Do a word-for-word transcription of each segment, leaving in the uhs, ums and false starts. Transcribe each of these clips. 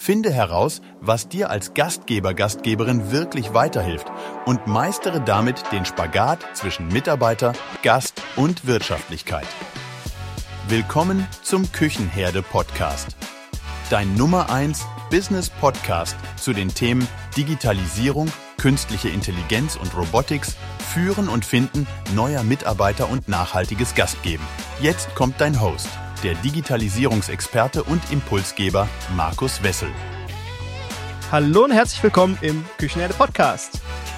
Finde heraus, was dir als Gastgeber, Gastgeberin wirklich weiterhilft und meistere damit den Spagat zwischen Mitarbeiter, Gast und Wirtschaftlichkeit. Willkommen zum Küchenherde-Podcast. Dein Nummer eins Business-Podcast zu den Themen Digitalisierung, künstliche Intelligenz und Robotics, Führen und Finden neuer Mitarbeiter und nachhaltiges Gastgeben. Jetzt kommt dein Host, der Digitalisierungsexperte und Impulsgeber Markus Wessel. Hallo und herzlich willkommen im Küchenherde-Podcast.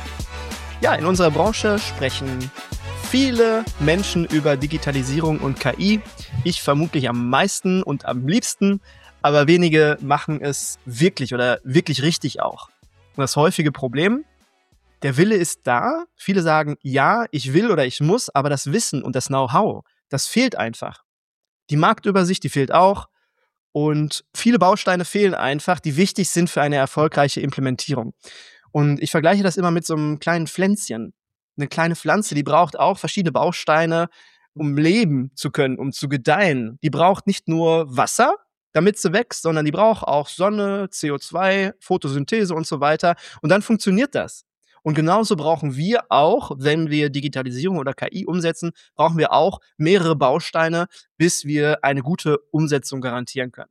Ja, in unserer Branche sprechen viele Menschen über Digitalisierung und K I. Ich vermutlich am meisten und am liebsten, aber wenige machen es wirklich oder wirklich richtig auch. Und das häufige Problem: Der Wille ist da. Viele sagen, ja, ich will oder ich muss, aber das Wissen und das Know-how, das fehlt einfach. Die Marktübersicht, die fehlt auch. Und viele Bausteine fehlen einfach, die wichtig sind für eine erfolgreiche Implementierung. Und ich vergleiche das immer mit so einem kleinen Pflänzchen. Eine kleine Pflanze, die braucht auch verschiedene Bausteine, um leben zu können, um zu gedeihen. Die braucht nicht nur Wasser, damit sie wächst, sondern die braucht auch Sonne, C O zwei, Photosynthese und so weiter. Und dann funktioniert das. Und genauso brauchen wir auch, wenn wir Digitalisierung oder K I umsetzen, brauchen wir auch mehrere Bausteine, bis wir eine gute Umsetzung garantieren können.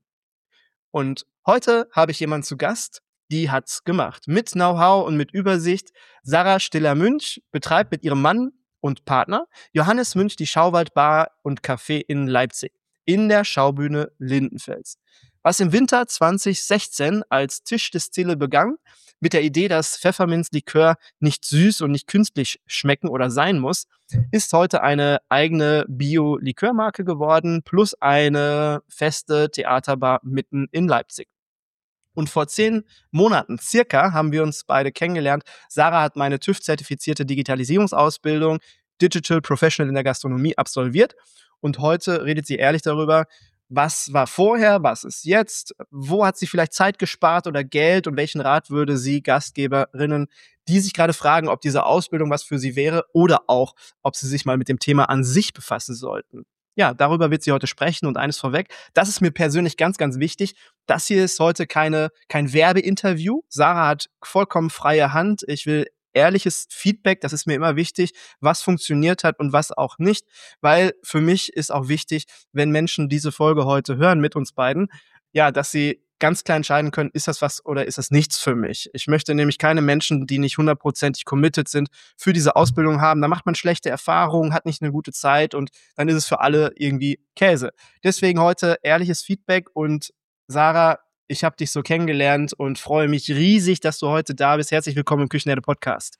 Und heute habe ich jemanden zu Gast, die hat's gemacht. Mit Know-how und mit Übersicht. Sarah Stiller-Münch betreibt mit ihrem Mann und Partner Johannes Münch die Schauwald-Bar und Café in Leipzig in der Schaubühne Lindenfels. Was im Winter zwanzig sechzehn als Tischdestille begann, mit der Idee, dass Pfefferminzlikör nicht süß und nicht künstlich schmecken oder sein muss, ist heute eine eigene Bio-Likörmarke geworden, plus eine feste Theaterbar mitten in Leipzig. Und vor zehn Monaten circa haben wir uns beide kennengelernt. Sarah hat meine TÜV-zertifizierte Digitalisierungsausbildung Digital Professional in der Gastronomie absolviert. Und heute redet sie ehrlich darüber, was war vorher, was ist jetzt, wo hat sie vielleicht Zeit gespart oder Geld und welchen Rat würde sie Gastgeberinnen, die sich gerade fragen, ob diese Ausbildung was für sie wäre oder auch, ob sie sich mal mit dem Thema an sich befassen sollten. Ja, darüber wird sie heute sprechen und eines vorweg, das ist mir persönlich ganz, ganz wichtig. Das hier ist heute keine, kein Werbeinterview. Sarah hat vollkommen freie Hand. Ich will ehrliches Feedback, das ist mir immer wichtig, was funktioniert hat und was auch nicht, weil für mich ist auch wichtig, wenn Menschen diese Folge heute hören mit uns beiden, ja, dass sie ganz klar entscheiden können, ist das was oder ist das nichts für mich. Ich möchte nämlich keine Menschen, die nicht hundertprozentig committed sind, für diese Ausbildung haben. Da macht man schlechte Erfahrungen, hat nicht eine gute Zeit und dann ist es für alle irgendwie Käse. Deswegen heute ehrliches Feedback und Sarah, ich habe dich so kennengelernt und freue mich riesig, dass du heute da bist. Herzlich willkommen im Küchenherde-Podcast.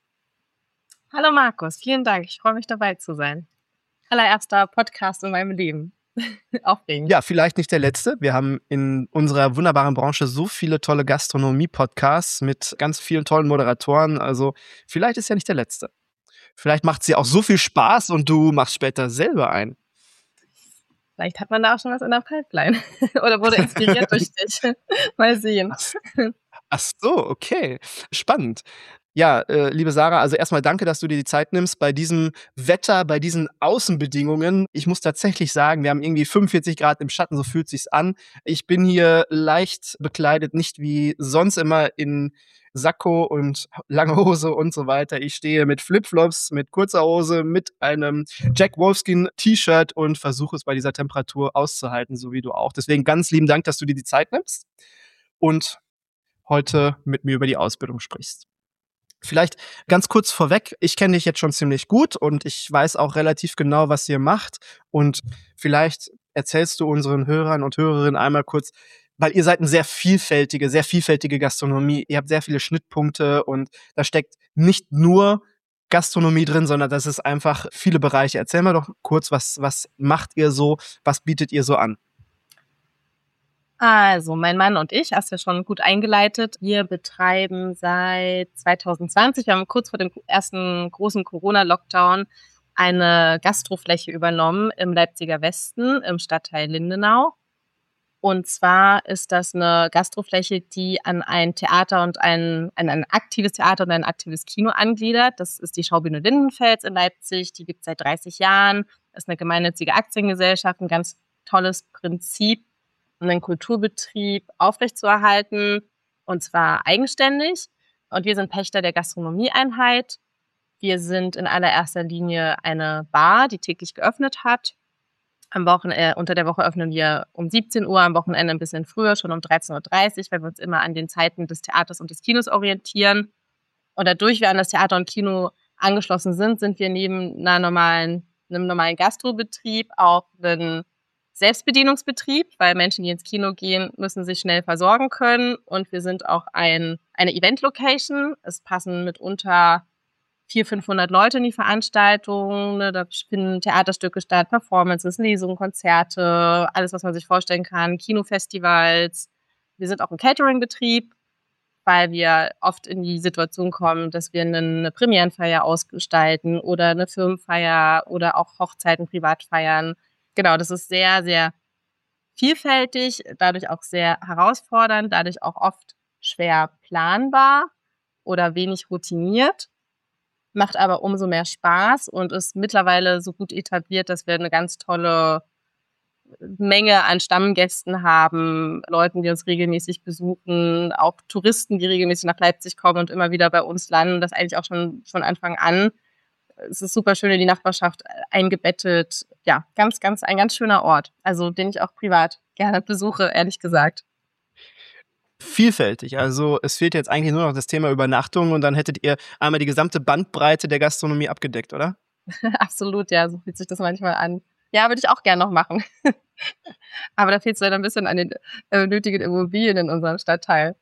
Hallo Markus, vielen Dank. Ich freue mich, dabei zu sein. Allererster Podcast in meinem Leben. Aufregend. Ja, vielleicht nicht der letzte. Wir haben in unserer wunderbaren Branche so viele tolle Gastronomie-Podcasts mit ganz vielen tollen Moderatoren. Also vielleicht ist ja nicht der letzte. Vielleicht macht es dir auch so viel Spaß und du machst später selber einen. Vielleicht hat man da auch schon was in der Pipeline. Oder wurde inspiriert durch dich. Mal sehen. Ach, ach so, okay. Spannend. Ja, äh, liebe Sarah, also erstmal danke, dass du dir die Zeit nimmst bei diesem Wetter, bei diesen Außenbedingungen. Ich muss tatsächlich sagen, wir haben irgendwie fünfundvierzig Grad im Schatten, so fühlt sich's an. Ich bin hier leicht bekleidet, nicht wie sonst immer in Sakko und lange Hose und so weiter. Ich stehe mit Flipflops, mit kurzer Hose, mit einem Jack Wolfskin T-Shirt und versuche es bei dieser Temperatur auszuhalten, so wie du auch. Deswegen ganz lieben Dank, dass du dir die Zeit nimmst und heute mit mir über die Ausbildung sprichst. Vielleicht ganz kurz vorweg, ich kenne dich jetzt schon ziemlich gut und ich weiß auch relativ genau, was ihr macht. Und vielleicht erzählst du unseren Hörern und Hörerinnen einmal kurz, weil ihr seid eine sehr vielfältige, sehr vielfältige Gastronomie. Ihr habt sehr viele Schnittpunkte und da steckt nicht nur Gastronomie drin, sondern das ist einfach viele Bereiche. Erzähl mal doch kurz, was, was macht ihr so, was bietet ihr so an? Also, mein Mann und ich, hast du ja schon gut eingeleitet, wir betreiben seit zwanzig zwanzig, wir haben kurz vor dem ersten großen Corona-Lockdown eine Gastrofläche übernommen im Leipziger Westen, im Stadtteil Lindenau. Und zwar ist das eine Gastrofläche, die an ein Theater und ein, an ein aktives Theater und ein aktives Kino angliedert. Das ist die Schaubühne Lindenfels in Leipzig. Die gibt es seit dreißig Jahren. Das ist eine gemeinnützige Aktiengesellschaft, ein ganz tolles Prinzip. einen Kulturbetrieb aufrechtzuerhalten, und zwar eigenständig. Und wir sind Pächter der Gastronomieeinheit. Wir sind in allererster Linie eine Bar, die täglich geöffnet hat. Am Wochenende, unter der Woche öffnen wir um siebzehn Uhr, am Wochenende ein bisschen früher, schon um dreizehn Uhr dreißig, weil wir uns immer an den Zeiten des Theaters und des Kinos orientieren. Und dadurch wir an das Theater und Kino angeschlossen sind, sind wir neben einer normalen, einem normalen Gastrobetrieb auch ein Selbstbedienungsbetrieb, weil Menschen, die ins Kino gehen, müssen sich schnell versorgen können. Und wir sind auch ein, eine Event-Location. Es passen mitunter vierhundert, fünfhundert Leute in die Veranstaltung. Ne? Da finden Theaterstücke statt, Performances, Lesungen, Konzerte, alles, was man sich vorstellen kann, Kinofestivals. Wir sind auch ein Catering-Betrieb, weil wir oft in die Situation kommen, dass wir eine Premierenfeier ausgestalten oder eine Firmenfeier oder auch Hochzeiten, Privatfeiern. Genau, das ist sehr, sehr vielfältig, dadurch auch sehr herausfordernd, dadurch auch oft schwer planbar oder wenig routiniert, macht aber umso mehr Spaß und ist mittlerweile so gut etabliert, dass wir eine ganz tolle Menge an Stammgästen haben, Leuten, die uns regelmäßig besuchen, auch Touristen, die regelmäßig nach Leipzig kommen und immer wieder bei uns landen, das eigentlich auch schon von Anfang an. Es ist super schön in die Nachbarschaft eingebettet. Ja, ganz, ganz, ein ganz schöner Ort. Also, den ich auch privat gerne besuche, ehrlich gesagt. Vielfältig. Also, es fehlt jetzt eigentlich nur noch das Thema Übernachtung und dann hättet ihr einmal die gesamte Bandbreite der Gastronomie abgedeckt, oder? Absolut, ja, so fühlt sich das manchmal an. Ja, würde ich auch gerne noch machen. Aber da fehlt es leider ein bisschen an den äh, nötigen Immobilien in unserem Stadtteil.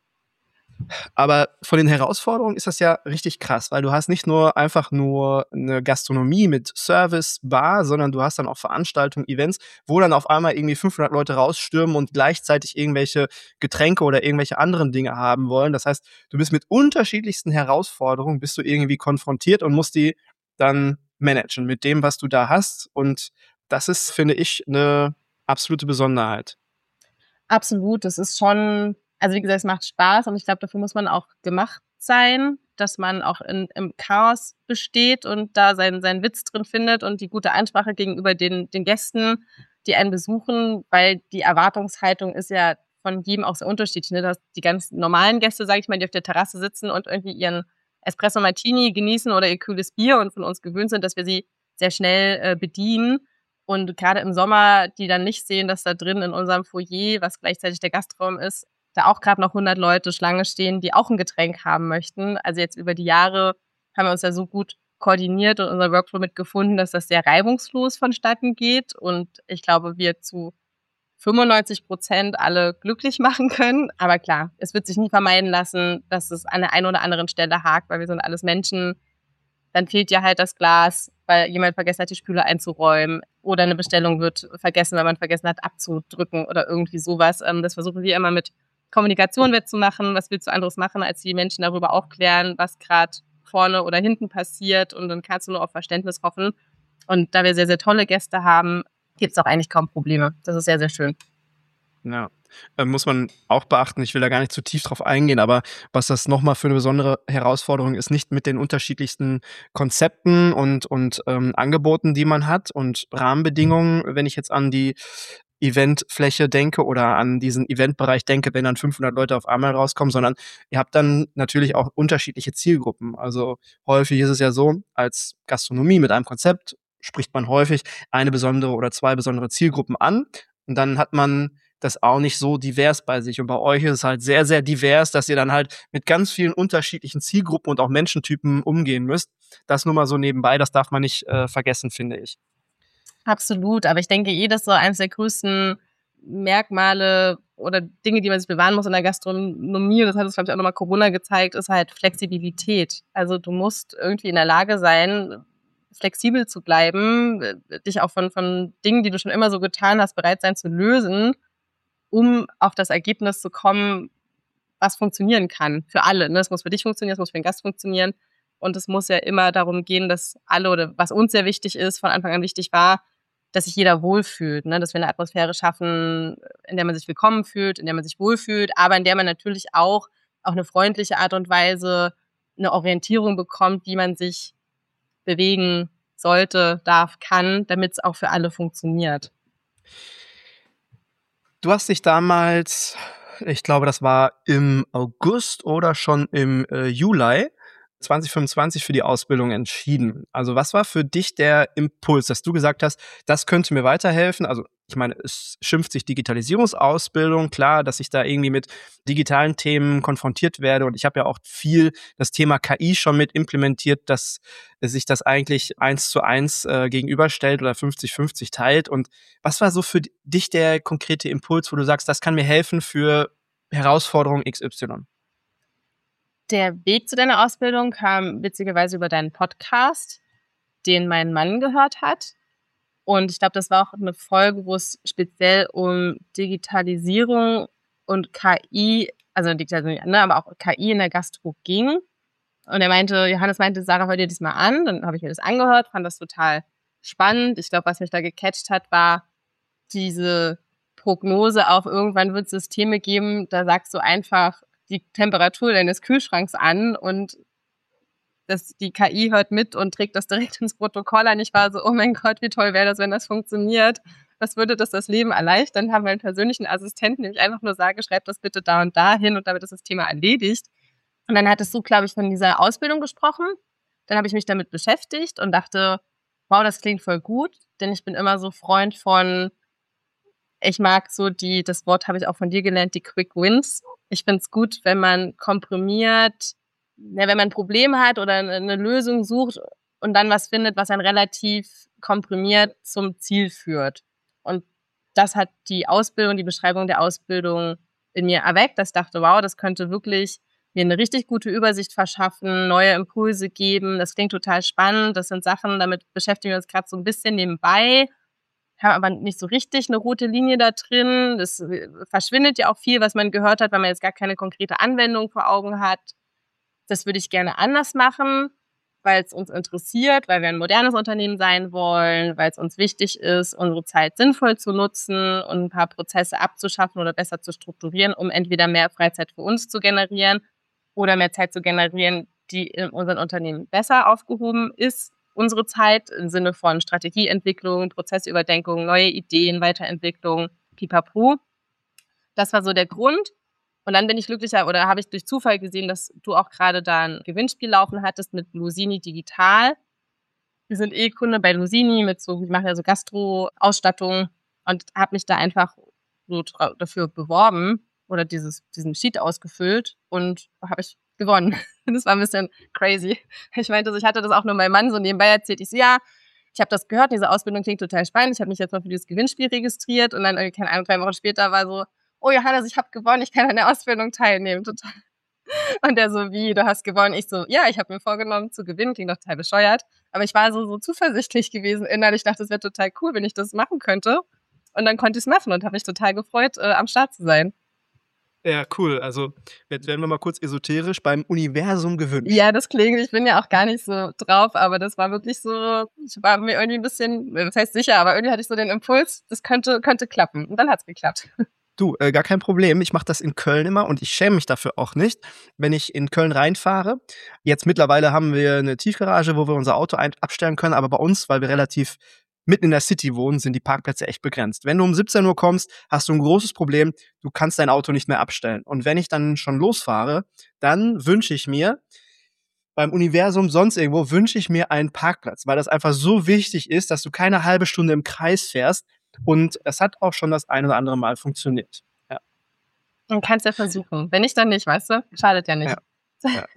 Aber von den Herausforderungen ist das ja richtig krass, weil du hast nicht nur einfach nur eine Gastronomie mit Service, Bar, sondern du hast dann auch Veranstaltungen, Events, wo dann auf einmal irgendwie fünfhundert Leute rausstürmen und gleichzeitig irgendwelche Getränke oder irgendwelche anderen Dinge haben wollen. Das heißt, du bist mit unterschiedlichsten Herausforderungen, bist du irgendwie konfrontiert und musst die dann managen mit dem, was du da hast. Und das ist, finde ich, eine absolute Besonderheit. Absolut, das ist schon, also wie gesagt, es macht Spaß und ich glaube, dafür muss man auch gemacht sein, dass man auch in, im Chaos besteht und da seinen, seinen Witz drin findet und die gute Ansprache gegenüber den, den Gästen, die einen besuchen, weil die Erwartungshaltung ist ja von jedem auch sehr unterschiedlich. Ne? Dass die ganz normalen Gäste, sage ich mal, die auf der Terrasse sitzen und irgendwie ihren Espresso Martini genießen oder ihr kühles Bier und von uns gewöhnt sind, dass wir sie sehr schnell äh, bedienen. Und gerade im Sommer, die dann nicht sehen, dass da drin in unserem Foyer, was gleichzeitig der Gastraum ist, da auch gerade noch hundert Leute Schlange stehen, die auch ein Getränk haben möchten. Also jetzt über die Jahre haben wir uns ja so gut koordiniert und unser Workflow mitgefunden, dass das sehr reibungslos vonstatten geht. Und ich glaube, wir zu fünfundneunzig Prozent alle glücklich machen können. Aber klar, es wird sich nie vermeiden lassen, dass es an der einen oder anderen Stelle hakt, weil wir sind alles Menschen. Dann fehlt ja halt das Glas, weil jemand vergessen hat, die Spüle einzuräumen. Oder eine Bestellung wird vergessen, weil man vergessen hat, abzudrücken oder irgendwie sowas. Das versuchen wir immer mit Kommunikation wettzumachen. Was willst du anderes machen, als die Menschen darüber aufklären, was gerade vorne oder hinten passiert. Und dann kannst du nur auf Verständnis hoffen. Und da wir sehr, sehr tolle Gäste haben, gibt es auch eigentlich kaum Probleme. Das ist sehr, sehr schön. Ja, äh, muss man auch beachten. Ich will da gar nicht zu tief drauf eingehen, aber was das nochmal für eine besondere Herausforderung ist, nicht mit den unterschiedlichsten Konzepten und, und ähm, Angeboten, die man hat und Rahmenbedingungen, wenn ich jetzt an die Eventfläche denke oder an diesen Eventbereich denke, wenn dann fünfhundert Leute auf einmal rauskommen, sondern ihr habt dann natürlich auch unterschiedliche Zielgruppen. Also häufig ist es ja so, als Gastronomie mit einem Konzept spricht man häufig eine besondere oder zwei besondere Zielgruppen an und dann hat man das auch nicht so divers bei sich. Und bei euch ist es halt sehr, sehr divers, dass ihr dann halt mit ganz vielen unterschiedlichen Zielgruppen und auch Menschentypen umgehen müsst. Das nur mal so nebenbei, das darf man nicht äh, vergessen, finde ich. Absolut, aber ich denke eh, dass so eines der größten Merkmale oder Dinge, die man sich bewahren muss in der Gastronomie, und das hat uns, glaube ich, auch nochmal Corona gezeigt, ist halt Flexibilität. Also du musst irgendwie in der Lage sein, flexibel zu bleiben, dich auch von, von Dingen, die du schon immer so getan hast, bereit sein zu lösen, um auf das Ergebnis zu kommen, was funktionieren kann für alle. Es muss für dich funktionieren, es muss für den Gast funktionieren. Und es muss ja immer darum gehen, dass alle, oder was uns sehr wichtig ist, von Anfang an wichtig war, dass sich jeder wohlfühlt, ne? Dass wir eine Atmosphäre schaffen, in der man sich willkommen fühlt, in der man sich wohlfühlt, aber in der man natürlich auch auf eine freundliche Art und Weise eine Orientierung bekommt, wie man sich bewegen sollte, darf, kann, damit es auch für alle funktioniert. Du hast dich damals, ich glaube, das war im August oder schon im äh, Juli zwanzig fünfundzwanzig für die Ausbildung entschieden. Also was war für dich der Impuls, dass du gesagt hast, das könnte mir weiterhelfen? Also ich meine, es schimpft sich Digitalisierungsausbildung, klar, dass ich da irgendwie mit digitalen Themen konfrontiert werde. Und ich habe ja auch viel das Thema K I schon mit implementiert, dass sich das eigentlich eins zu eins äh, gegenüberstellt oder fünfzig fünfzig teilt. Und was war so für dich der konkrete Impuls, wo du sagst, das kann mir helfen für Herausforderung X Y? Der Weg zu deiner Ausbildung kam witzigerweise über deinen Podcast, den mein Mann gehört hat. Und ich glaube, das war auch eine Folge, wo es speziell um Digitalisierung und K I, also Digitalisierung, ne, aber auch K I in der Gastro ging. Und er meinte, Johannes meinte, Sarah, hör dir das mal an. Dann habe ich mir das angehört, fand das total spannend. Ich glaube, was mich da gecatcht hat, war diese Prognose auf, irgendwann wird es Systeme geben, da sagst du einfach die Temperatur deines Kühlschranks an und das, die K I hört mit und trägt das direkt ins Protokoll ein. Ich war so, oh mein Gott, wie toll wäre das, wenn das funktioniert. Was würde das das Leben erleichtern? Dann haben wir einen persönlichen Assistenten, dem ich einfach nur sage, schreib das bitte da und da hin und damit ist das Thema erledigt. Und dann hattest du, glaube ich, von dieser Ausbildung gesprochen. Dann habe ich mich damit beschäftigt und dachte, wow, das klingt voll gut, denn ich bin immer so Freund von, ich mag so die, das Wort habe ich auch von dir gelernt, die Quick Wins. Ich finde es gut, wenn man komprimiert, ja, wenn man ein Problem hat oder eine Lösung sucht und dann was findet, was einen relativ komprimiert zum Ziel führt. Und das hat die Ausbildung, die Beschreibung der Ausbildung in mir erweckt, dass ich dachte, wow, das könnte wirklich mir eine richtig gute Übersicht verschaffen, neue Impulse geben. Das klingt total spannend. Das sind Sachen, damit beschäftigen wir uns gerade so ein bisschen nebenbei, haben aber nicht so richtig eine rote Linie da drin. Das verschwindet ja auch viel, was man gehört hat, weil man jetzt gar keine konkrete Anwendung vor Augen hat. Das würde ich gerne anders machen, weil es uns interessiert, weil wir ein modernes Unternehmen sein wollen, weil es uns wichtig ist, unsere Zeit sinnvoll zu nutzen und ein paar Prozesse abzuschaffen oder besser zu strukturieren, um entweder mehr Freizeit für uns zu generieren oder mehr Zeit zu generieren, die in unseren Unternehmen besser aufgehoben ist. Unsere Zeit im Sinne von Strategieentwicklung, Prozessüberdenkung, neue Ideen, Weiterentwicklung, pipapo. Das war so der Grund. Und dann bin ich glücklicher oder habe ich durch Zufall gesehen, dass du auch gerade da ein Gewinnspiel laufen hattest mit Lusini Digital. Wir sind eh Kunde bei Lusini mit so, wir machen ja so Gastro-Ausstattung und habe mich da einfach so dafür beworben oder dieses, diesen Sheet ausgefüllt und habe ich gewonnen. Das war ein bisschen crazy. Ich meinte, ich hatte das auch nur meinem Mann so nebenbei erzählt. Ich so, ja, ich habe das gehört, diese Ausbildung klingt total spannend. Ich habe mich jetzt mal für dieses Gewinnspiel registriert und dann, keine Ahnung, drei Wochen später war so, oh Johannes, ich habe gewonnen, ich kann an der Ausbildung teilnehmen. Total. Und der so, wie, du hast gewonnen? Ich so, ja, ich habe mir vorgenommen zu gewinnen, klingt doch total bescheuert. Aber ich war so, so zuversichtlich gewesen innerlich. Ich dachte, es wäre total cool, wenn ich das machen könnte. Und dann konnte ich es machen und habe mich total gefreut, äh, am Start zu sein. Ja, cool. Also, jetzt werden wir mal kurz esoterisch beim Universum gewünscht. Ja, das klingt, ich bin ja auch gar nicht so drauf, aber das war wirklich so, ich war mir irgendwie ein bisschen, das heißt sicher, aber irgendwie hatte ich so den Impuls, das könnte, könnte klappen. Und dann hat's geklappt. Du, äh, gar kein Problem. Ich mache das in Köln immer und ich schäme mich dafür auch nicht, wenn ich in Köln reinfahre. Jetzt mittlerweile haben wir eine Tiefgarage, wo wir unser Auto ein- abstellen können, aber bei uns, weil wir relativ mitten in der City wohnen, sind die Parkplätze echt begrenzt. Wenn du um siebzehn Uhr kommst, hast du ein großes Problem, du kannst dein Auto nicht mehr abstellen. Und wenn ich dann schon losfahre, dann wünsche ich mir, beim Universum sonst irgendwo, wünsche ich mir einen Parkplatz, weil das einfach so wichtig ist, dass du keine halbe Stunde im Kreis fährst. Und es hat auch schon das ein oder andere Mal funktioniert. Ja. Man kann es ja versuchen. Wenn nicht, dann nicht, weißt du? Schadet ja nicht. Ja. Ja,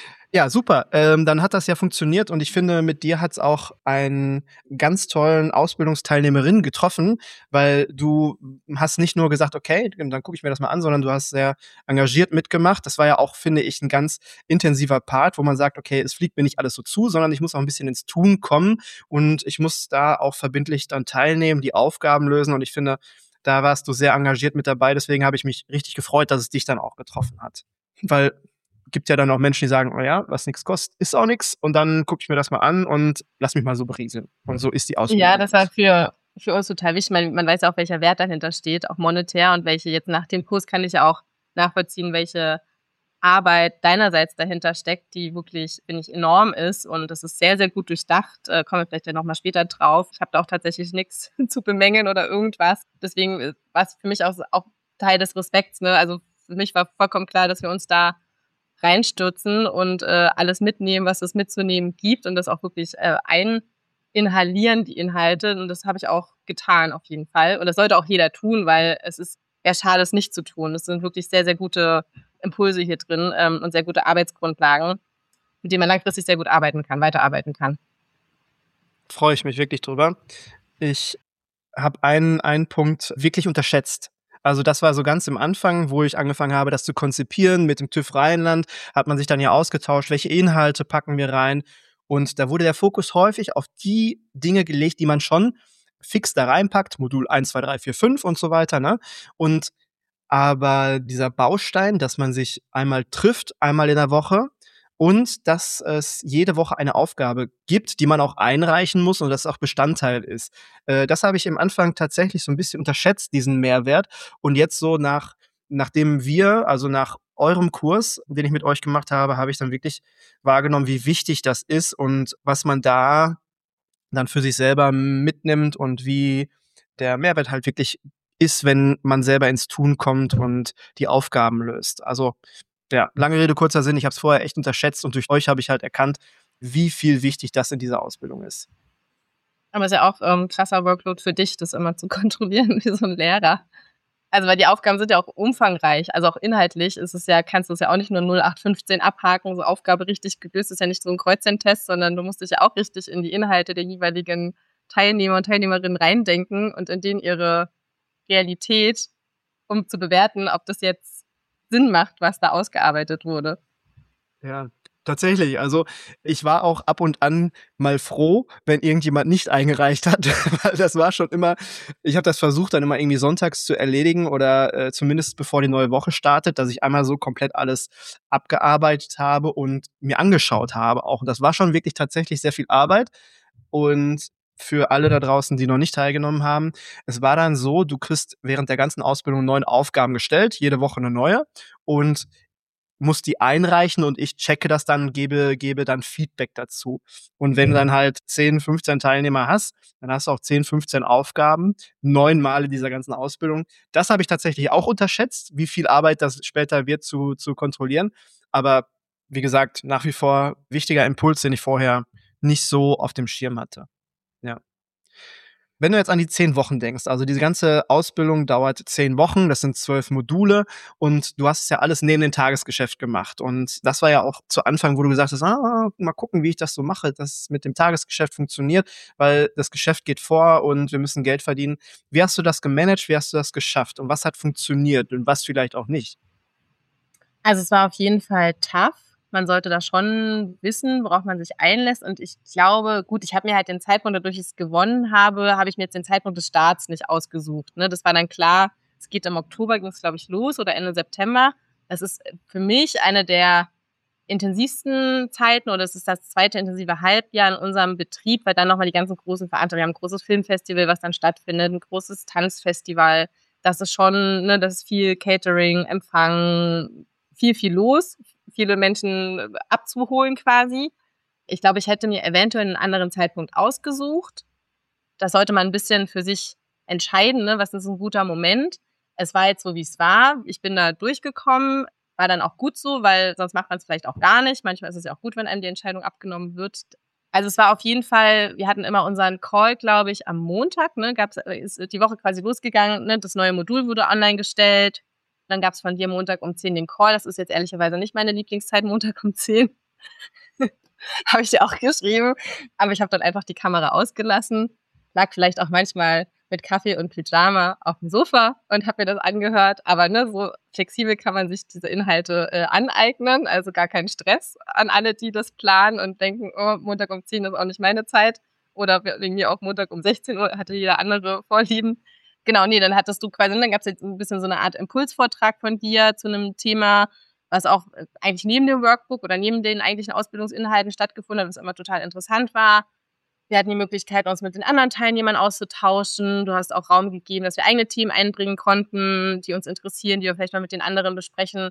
ja super. Ähm, dann hat das ja funktioniert und ich finde, mit dir hat es auch einen ganz tollen Ausbildungsteilnehmerinnen getroffen, weil du hast nicht nur gesagt, okay, dann gucke ich mir das mal an, sondern du hast sehr engagiert mitgemacht. Das war ja auch, finde ich, ein ganz intensiver Part, wo man sagt, okay, es fliegt mir nicht alles so zu, sondern ich muss auch ein bisschen ins Tun kommen und ich muss da auch verbindlich dann teilnehmen, die Aufgaben lösen und ich finde, da warst du sehr engagiert mit dabei. Deswegen habe ich mich richtig gefreut, dass es dich dann auch getroffen hat. Weil gibt ja dann auch Menschen, die sagen, oh ja, was nichts kostet, ist auch nichts. Und dann gucke ich mir das mal an und lass mich mal so berieseln. Und so ist die Ausbildung. Ja, das war für, für uns total wichtig. Man, man weiß ja auch, welcher Wert dahinter steht, auch monetär und welche jetzt nach dem Kurs kann ich ja auch nachvollziehen, welche Arbeit deinerseits dahinter steckt, die wirklich, finde ich, enorm ist. Und das ist sehr, sehr gut durchdacht. Äh, kommen wir vielleicht ja nochmal später drauf. Ich habe da auch tatsächlich nichts zu bemängeln oder irgendwas. Deswegen war es für mich auch, auch Teil des Respekts. Ne? Also für mich war vollkommen klar, dass wir uns da reinstürzen und äh, alles mitnehmen, was es mitzunehmen gibt und das auch wirklich äh, eininhalieren, die Inhalte. Und das habe ich auch getan auf jeden Fall. Und das sollte auch jeder tun, weil es ist eher schade, es nicht zu tun. Es sind wirklich sehr, sehr gute Impulse hier drin ähm, und sehr gute Arbeitsgrundlagen, mit denen man langfristig sehr gut arbeiten kann, weiterarbeiten kann. Freue ich mich wirklich drüber. Ich habe einen, einen Punkt wirklich unterschätzt. Also das war so ganz am Anfang, wo ich angefangen habe, das zu konzipieren mit dem TÜV Rheinland, hat man sich dann ja ausgetauscht, welche Inhalte packen wir rein. Und da wurde der Fokus häufig auf die Dinge gelegt, die man schon fix da reinpackt, Modul eins, zwei, drei, vier, fünf und so weiter, ne? Und aber dieser Baustein, dass man sich einmal trifft, einmal in der Woche und dass es jede Woche eine Aufgabe gibt, die man auch einreichen muss und das auch Bestandteil ist. Äh, das habe ich am Anfang tatsächlich so ein bisschen unterschätzt, diesen Mehrwert. Und jetzt so nach, nachdem wir, also nach eurem Kurs, den ich mit euch gemacht habe, habe ich dann wirklich wahrgenommen, wie wichtig das ist und was man da dann für sich selber mitnimmt und wie der Mehrwert halt wirklich ist, wenn man selber ins Tun kommt und die Aufgaben löst. Also, ja, lange Rede, kurzer Sinn, ich habe es vorher echt unterschätzt und durch euch habe ich halt erkannt, wie viel wichtig das in dieser Ausbildung ist. Aber es ist ja auch ähm, krasser Workload für dich, das immer zu kontrollieren wie so ein Lehrer. Also, weil die Aufgaben sind ja auch umfangreich. Also auch inhaltlich ist es ja, kannst du es ja auch nicht nur null acht fünfzehn abhaken, so Aufgabe richtig gelöst, ist ja nicht so ein Kreuzchen-Test, sondern du musst dich ja auch richtig in die Inhalte der jeweiligen Teilnehmer und Teilnehmerinnen reindenken und in denen ihre Realität, um zu bewerten, ob das jetzt Sinn macht, was da ausgearbeitet wurde. Ja, tatsächlich. Also ich war auch ab und an mal froh, wenn irgendjemand nicht eingereicht hat, weil das war schon immer, ich habe das versucht dann immer irgendwie sonntags zu erledigen oder äh, zumindest bevor die neue Woche startet, dass ich einmal so komplett alles abgearbeitet habe und mir angeschaut habe auch. Und das war schon wirklich tatsächlich sehr viel Arbeit und für alle da draußen, die noch nicht teilgenommen haben, es war dann so, du kriegst während der ganzen Ausbildung neun Aufgaben gestellt, jede Woche eine neue und muss die einreichen und ich checke das dann, gebe, gebe dann Feedback dazu. Und wenn du dann halt zehn, fünfzehn Teilnehmer hast, dann hast du auch zehn, fünfzehn Aufgaben, neun Male dieser ganzen Ausbildung. Das habe ich tatsächlich auch unterschätzt, wie viel Arbeit das später wird zu, zu kontrollieren. Aber wie gesagt, nach wie vor wichtiger Impuls, den ich vorher nicht so auf dem Schirm hatte. Ja. Wenn du jetzt an die zehn Wochen denkst, also diese ganze Ausbildung dauert zehn Wochen, das sind zwölf Module und du hast es ja alles neben dem Tagesgeschäft gemacht. Und das war ja auch zu Anfang, wo du gesagt hast, ah, mal gucken, wie ich das so mache, dass es mit dem Tagesgeschäft funktioniert, weil das Geschäft geht vor und wir müssen Geld verdienen. Wie hast du das gemanagt, wie hast du das geschafft und was hat funktioniert und was vielleicht auch nicht? Also es war auf jeden Fall tough. Man sollte da schon wissen, worauf man sich einlässt. Und ich glaube, gut, ich habe mir halt den Zeitpunkt, dadurch ich es gewonnen habe, habe ich mir jetzt den Zeitpunkt des Starts nicht ausgesucht. Ne? Das war dann klar, es geht im Oktober, ging es, glaube ich, los oder Ende September. Das ist für mich eine der intensivsten Zeiten oder es ist das zweite intensive Halbjahr in unserem Betrieb, weil dann nochmal die ganzen großen Veranstaltungen, wir haben ein großes Filmfestival, was dann stattfindet, ein großes Tanzfestival. Das ist schon, ne, das ist viel Catering, Empfang, viel, viel los, viele Menschen abzuholen quasi. Ich glaube, ich hätte mir eventuell einen anderen Zeitpunkt ausgesucht. Das sollte man ein bisschen für sich entscheiden, ne? Was ist ein guter Moment. Es war jetzt so, wie es war. Ich bin da durchgekommen, war dann auch gut so, weil sonst macht man es vielleicht auch gar nicht. Manchmal ist es ja auch gut, wenn einem die Entscheidung abgenommen wird. Also es war auf jeden Fall, wir hatten immer unseren Call, glaube ich, am Montag, ne? Gab's, ist die Woche quasi losgegangen, ne? Das neue Modul wurde online gestellt. Dann gab es von dir Montag um zehn den Call. Das ist jetzt ehrlicherweise nicht meine Lieblingszeit, Montag um zehn. Habe ich dir auch geschrieben. Aber ich habe dann einfach die Kamera ausgelassen. Lag vielleicht auch manchmal mit Kaffee und Pyjama auf dem Sofa und habe mir das angehört. Aber ne, so flexibel kann man sich diese Inhalte äh, aneignen. Also gar kein Stress an alle, die das planen und denken, oh, Montag um zehn ist auch nicht meine Zeit. Oder wegen mir auch Montag um sechzehn Uhr hatte jeder andere Vorlieben. Genau, nee, dann hattest du quasi, dann gab es jetzt ein bisschen so eine Art Impulsvortrag von dir zu einem Thema, was auch eigentlich neben dem Workbook oder neben den eigentlichen Ausbildungsinhalten stattgefunden hat, was immer total interessant war. Wir hatten die Möglichkeit, uns mit den anderen Teilnehmern auszutauschen. Du hast auch Raum gegeben, dass wir eigene Themen einbringen konnten, die uns interessieren, die wir vielleicht mal mit den anderen besprechen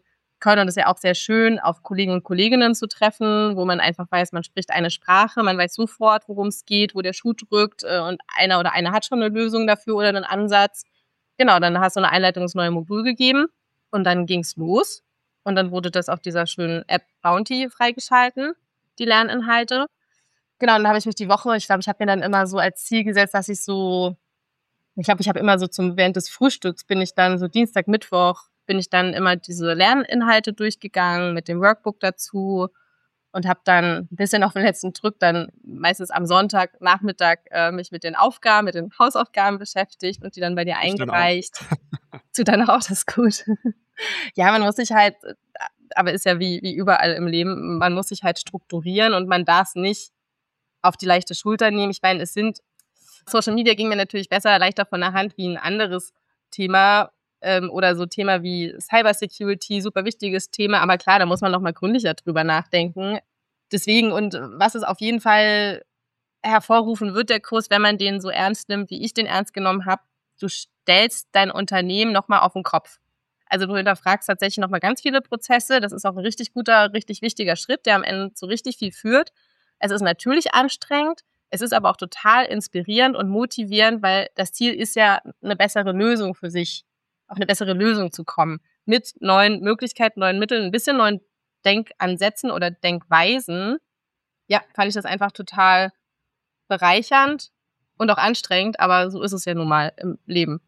können. Und es ist ja auch sehr schön, auf Kollegen und Kolleginnen zu treffen, wo man einfach weiß, man spricht eine Sprache, man weiß sofort, worum es geht, wo der Schuh drückt und einer oder eine hat schon eine Lösung dafür oder einen Ansatz. Genau, dann hast du eine Einleitung ins neue Modul gegeben und dann ging's los. Und dann wurde das auf dieser schönen App Bounty freigeschalten, die Lerninhalte. Genau, dann habe ich mich die Woche, ich glaube, ich habe mir dann immer so als Ziel gesetzt, dass ich so, ich glaube, ich habe immer so zum während des Frühstücks bin ich dann so Dienstag, Mittwoch, bin ich dann immer diese Lerninhalte durchgegangen mit dem Workbook dazu und habe dann ein bisschen auf den letzten Drück dann meistens am Sonntag Nachmittag äh, mich mit den Aufgaben, mit den Hausaufgaben beschäftigt und die dann bei dir eingereicht. Tut dann auch das gut. Ja, man muss sich halt, aber ist ja wie, wie überall im Leben, man muss sich halt strukturieren und man darf es nicht auf die leichte Schulter nehmen. Ich meine, es sind, Social Media ging mir natürlich besser, leichter von der Hand wie ein anderes Thema ähm, oder so Thema wie Cybersecurity, super wichtiges Thema, aber klar, da muss man noch mal gründlicher drüber nachdenken. Deswegen, und was es auf jeden Fall hervorrufen wird, der Kurs, wenn man den so ernst nimmt, wie ich den ernst genommen habe, du stellst dein Unternehmen noch mal auf den Kopf. Also du hinterfragst tatsächlich noch mal ganz viele Prozesse. Das ist auch ein richtig guter, richtig wichtiger Schritt, der am Ende zu richtig viel führt. Es ist natürlich anstrengend, es ist aber auch total inspirierend und motivierend, weil das Ziel ist ja, eine bessere Lösung für sich, auf eine bessere Lösung zu kommen. Mit neuen Möglichkeiten, neuen Mitteln, ein bisschen neuen Denkansätzen oder Denkweisen. Ja, fand ich das einfach total bereichernd und auch anstrengend, aber so ist es ja nun mal im Leben.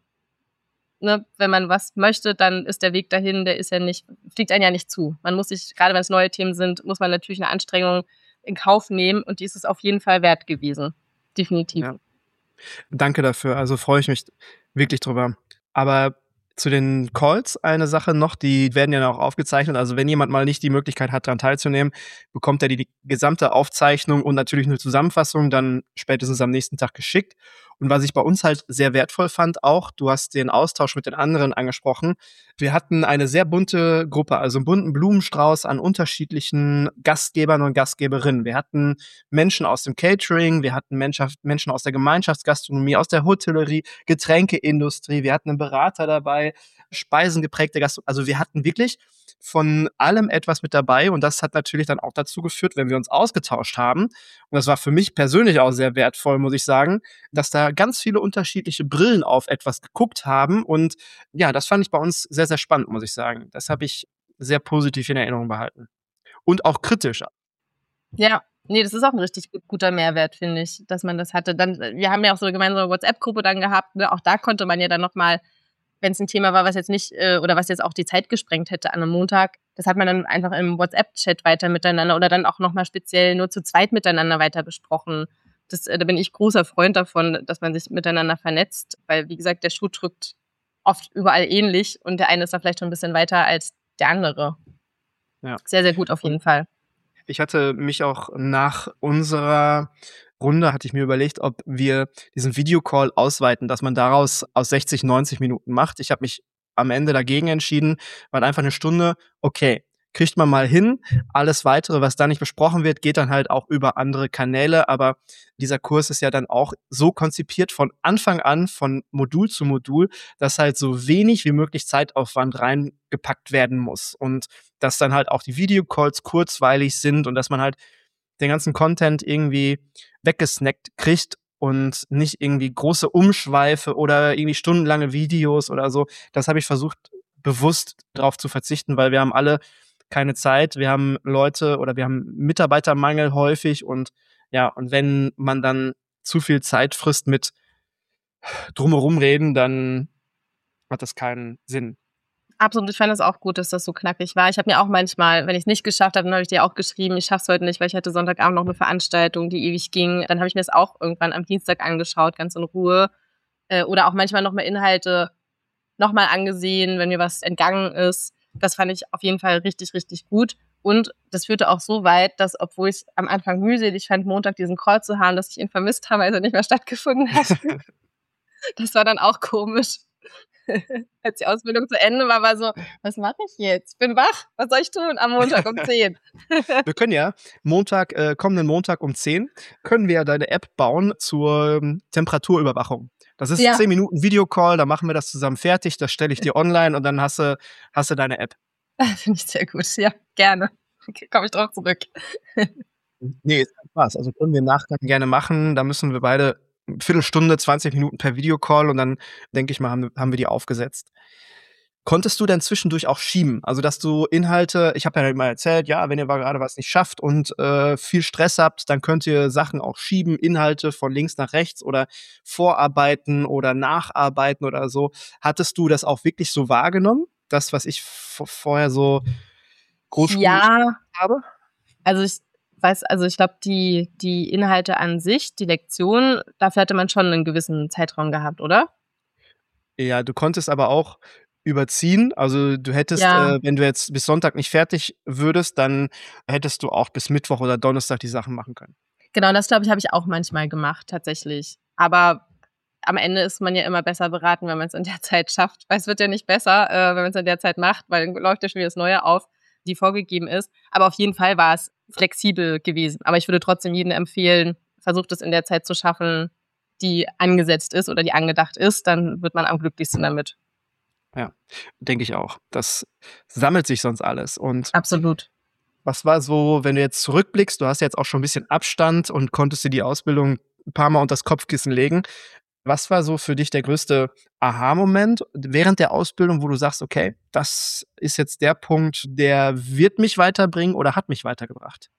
Ne, wenn man was möchte, dann ist der Weg dahin, der ist ja nicht, fliegt einem ja nicht zu. Man muss sich, gerade wenn es neue Themen sind, muss man natürlich eine Anstrengung in Kauf nehmen und die ist es auf jeden Fall wert gewesen. Definitiv. Ja. Danke dafür, also freue ich mich wirklich drüber. Aber zu den Calls eine Sache noch, die werden ja auch aufgezeichnet. Also wenn jemand mal nicht die Möglichkeit hat, daran teilzunehmen, bekommt er die, die gesamte Aufzeichnung und natürlich eine Zusammenfassung dann spätestens am nächsten Tag geschickt. Und was ich bei uns halt sehr wertvoll fand auch, du hast den Austausch mit den anderen angesprochen. Wir hatten eine sehr bunte Gruppe, also einen bunten Blumenstrauß an unterschiedlichen Gastgebern und Gastgeberinnen. Wir hatten Menschen aus dem Catering, wir hatten Menschen aus der Gemeinschaftsgastronomie, aus der Hotellerie, Getränkeindustrie, wir hatten einen Berater dabei, speisengeprägte Gastronomie. Also wir hatten wirklich von allem etwas mit dabei und das hat natürlich dann auch dazu geführt, wenn wir uns ausgetauscht haben, und das war für mich persönlich auch sehr wertvoll, muss ich sagen, dass da ganz viele unterschiedliche Brillen auf etwas geguckt haben und ja, das fand ich bei uns sehr, sehr spannend, muss ich sagen. Das habe ich sehr positiv in Erinnerung behalten. Und auch kritisch. Ja, nee, das ist auch ein richtig guter Mehrwert, finde ich, dass man das hatte. Dann, wir haben ja auch so eine gemeinsame WhatsApp-Gruppe dann gehabt, ne? Auch da konnte man ja dann nochmal, wenn es ein Thema war, was jetzt nicht, äh, oder was jetzt auch die Zeit gesprengt hätte an einem Montag, das hat man dann einfach im WhatsApp-Chat weiter miteinander oder dann auch nochmal speziell nur zu zweit miteinander weiter besprochen. Das, äh, da bin ich großer Freund davon, dass man sich miteinander vernetzt, weil, wie gesagt, der Schuh drückt oft überall ähnlich und der eine ist da vielleicht schon ein bisschen weiter als der andere. Ja. Sehr, sehr gut auf jeden Fall. Ich hatte mich auch nach unserer Runde, hatte ich mir überlegt, ob wir diesen Videocall ausweiten, dass man daraus aus sechzig, neunzig Minuten macht. Ich habe mich am Ende dagegen entschieden, weil einfach eine Stunde, okay, kriegt man mal hin. Alles Weitere, was da nicht besprochen wird, geht dann halt auch über andere Kanäle. Aber dieser Kurs ist ja dann auch so konzipiert von Anfang an, von Modul zu Modul, dass halt so wenig wie möglich Zeitaufwand reingepackt werden muss. Und dass dann halt auch die Videocalls kurzweilig sind und dass man halt den ganzen Content irgendwie weggesnackt kriegt und nicht irgendwie große Umschweife oder irgendwie stundenlange Videos oder so. Das habe ich versucht, bewusst darauf zu verzichten, weil wir haben alle keine Zeit, wir haben Leute oder wir haben Mitarbeitermangel häufig und ja, und wenn man dann zu viel Zeit frisst mit drumherum reden, dann hat das keinen Sinn. Absolut, ich fand es auch gut, dass das so knackig war. Ich habe mir auch manchmal, wenn ich es nicht geschafft habe, dann habe ich dir auch geschrieben, ich schaffe es heute nicht, weil ich hatte Sonntagabend noch eine Veranstaltung, die ewig ging. Dann habe ich mir das auch irgendwann am Dienstag angeschaut, ganz in Ruhe. Äh, oder auch manchmal nochmal Inhalte nochmal angesehen, wenn mir was entgangen ist. Das fand ich auf jeden Fall richtig, richtig gut. Und das führte auch so weit, dass, obwohl ich es am Anfang mühselig fand, Montag diesen Call zu haben, dass ich ihn vermisst habe, als er nicht mehr stattgefunden hat. Das war dann auch komisch. Als die Ausbildung zu Ende war, war so, was mache ich jetzt? Ich bin wach, was soll ich tun am Montag um zehn? Wir können ja Montag, äh, kommenden Montag um zehn, können wir ja deine App bauen zur ähm, Temperaturüberwachung. Das ist ja. zehn Minuten Videocall, da machen wir das zusammen fertig, das stelle ich dir online und dann hast du, hast du deine App. Finde ich sehr gut. Ja, gerne. Komme ich drauf zurück. Nee, ist kein Spaß. Also können wir im Nachgang gerne machen. Da müssen wir beide eine Viertelstunde, zwanzig Minuten per Videocall und dann, denke ich mal, haben, haben wir die aufgesetzt. Konntest du denn zwischendurch auch schieben? Also, dass du Inhalte, ich habe ja mal erzählt, ja, wenn ihr gerade was nicht schafft und äh, viel Stress habt, dann könnt ihr Sachen auch schieben, Inhalte von links nach rechts oder vorarbeiten oder nacharbeiten oder so. Hattest du das auch wirklich so wahrgenommen? Das, was ich v- vorher so großspurig Ja, habe? also ich weiß, also ich glaube, die, die Inhalte an sich, die Lektion, dafür hatte man schon einen gewissen Zeitraum gehabt, oder? Ja, du konntest aber auch überziehen. Also, du hättest, Ja, äh, wenn du jetzt bis Sonntag nicht fertig würdest, dann hättest du auch bis Mittwoch oder Donnerstag die Sachen machen können. genau, das glaube ich, habe ich auch manchmal gemacht, tatsächlich. Aber am Ende ist man ja immer besser beraten, wenn man es in der Zeit schafft. Weil es wird ja nicht besser, äh, wenn man es in der Zeit macht, weil dann läuft ja schon wieder das Neue auf, die vorgegeben ist. Aber auf jeden Fall war es flexibel gewesen. Aber ich würde trotzdem jedem empfehlen, versucht es in der Zeit zu schaffen, die angesetzt ist oder die angedacht ist, dann wird man am glücklichsten damit. Ja, denke ich auch. Das sammelt sich sonst alles. Und Absolut. was war so, wenn du jetzt zurückblickst, du hast ja jetzt auch schon ein bisschen Abstand und konntest dir die Ausbildung ein paar Mal unters Kopfkissen legen. Was war so für dich der größte Aha-Moment während der Ausbildung, wo du sagst: „Okay, das ist jetzt der Punkt, der wird mich weiterbringen oder hat mich weitergebracht?“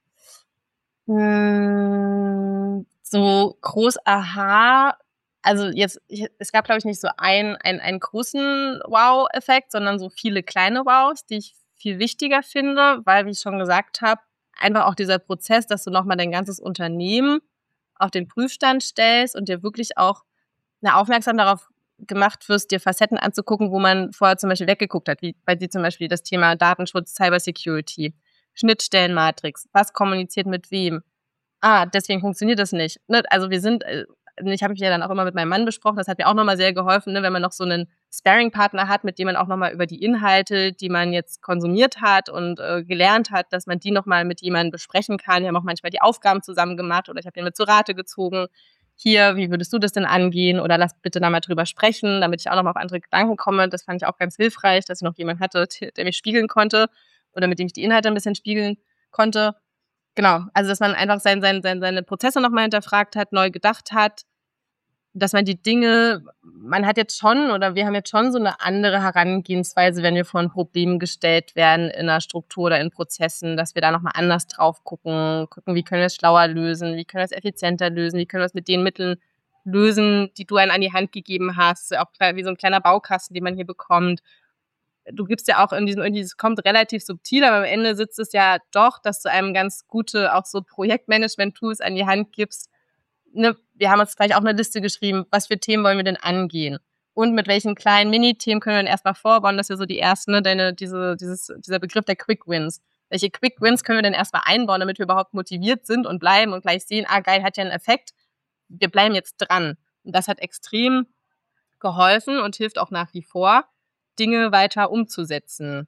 Hm, so groß aha, also jetzt, ich, es gab, glaube ich, nicht so einen, einen, einen großen Wow-Effekt, sondern so viele kleine Wows, die ich viel wichtiger finde, weil, wie ich schon gesagt habe, einfach auch dieser Prozess, dass du nochmal dein ganzes Unternehmen auf den Prüfstand stellst und dir wirklich auch na, aufmerksam darauf gemacht wirst, dir Facetten anzugucken, wo man vorher zum Beispiel weggeguckt hat, wie bei dir zum Beispiel das Thema Datenschutz, Cybersecurity, Schnittstellenmatrix, was kommuniziert mit wem. Ah, deswegen funktioniert das nicht. Ne? Also wir sind, äh, ich habe mich ja dann auch immer mit meinem Mann besprochen, das hat mir auch nochmal sehr geholfen, ne, wenn man noch so einen Sparring-Partner hat, mit dem man auch nochmal über die Inhalte, die man jetzt konsumiert hat und äh, gelernt hat, dass man die nochmal mit jemandem besprechen kann. Wir haben auch manchmal die Aufgaben zusammen gemacht oder ich habe ihn mit zur Rate gezogen. Hier, wie würdest du das denn angehen? Oder lass bitte da mal drüber sprechen, damit ich auch nochmal auf andere Gedanken komme. Das fand ich auch ganz hilfreich, dass ich noch jemanden hatte, der mich spiegeln konnte oder mit dem ich die Inhalte ein bisschen spiegeln konnte. Genau, also dass man einfach sein, sein, sein, seine Prozesse nochmal hinterfragt hat, neu gedacht hat, dass man die Dinge, man hat jetzt schon oder wir haben jetzt schon so eine andere Herangehensweise, wenn wir vor ein Problem gestellt werden in einer Struktur oder in Prozessen, dass wir da nochmal anders drauf gucken, gucken, wie können wir es schlauer lösen, wie können wir es effizienter lösen, wie können wir es mit den Mitteln lösen, die du einem an die Hand gegeben hast, auch wie so ein kleiner Baukasten, den man hier bekommt. Du gibst ja auch in diesem, irgendwie, es kommt relativ subtil, aber am Ende sitzt es ja doch, dass du einem ganz gute, auch so Projektmanagement-Tools an die Hand gibst. Ne, wir haben uns gleich auch eine Liste geschrieben, was für Themen wollen wir denn angehen? Und mit welchen kleinen Mini-Themen können wir denn erstmal vorbauen? Das ist ja so die erste, ne, deine, diese, dieses, dieser Begriff der Quick Wins. Welche Quick Wins können wir denn erstmal einbauen, damit wir überhaupt motiviert sind und bleiben und gleich sehen, ah geil, hat ja einen Effekt, wir bleiben jetzt dran. Und das hat extrem geholfen und hilft auch nach wie vor, Dinge weiter umzusetzen.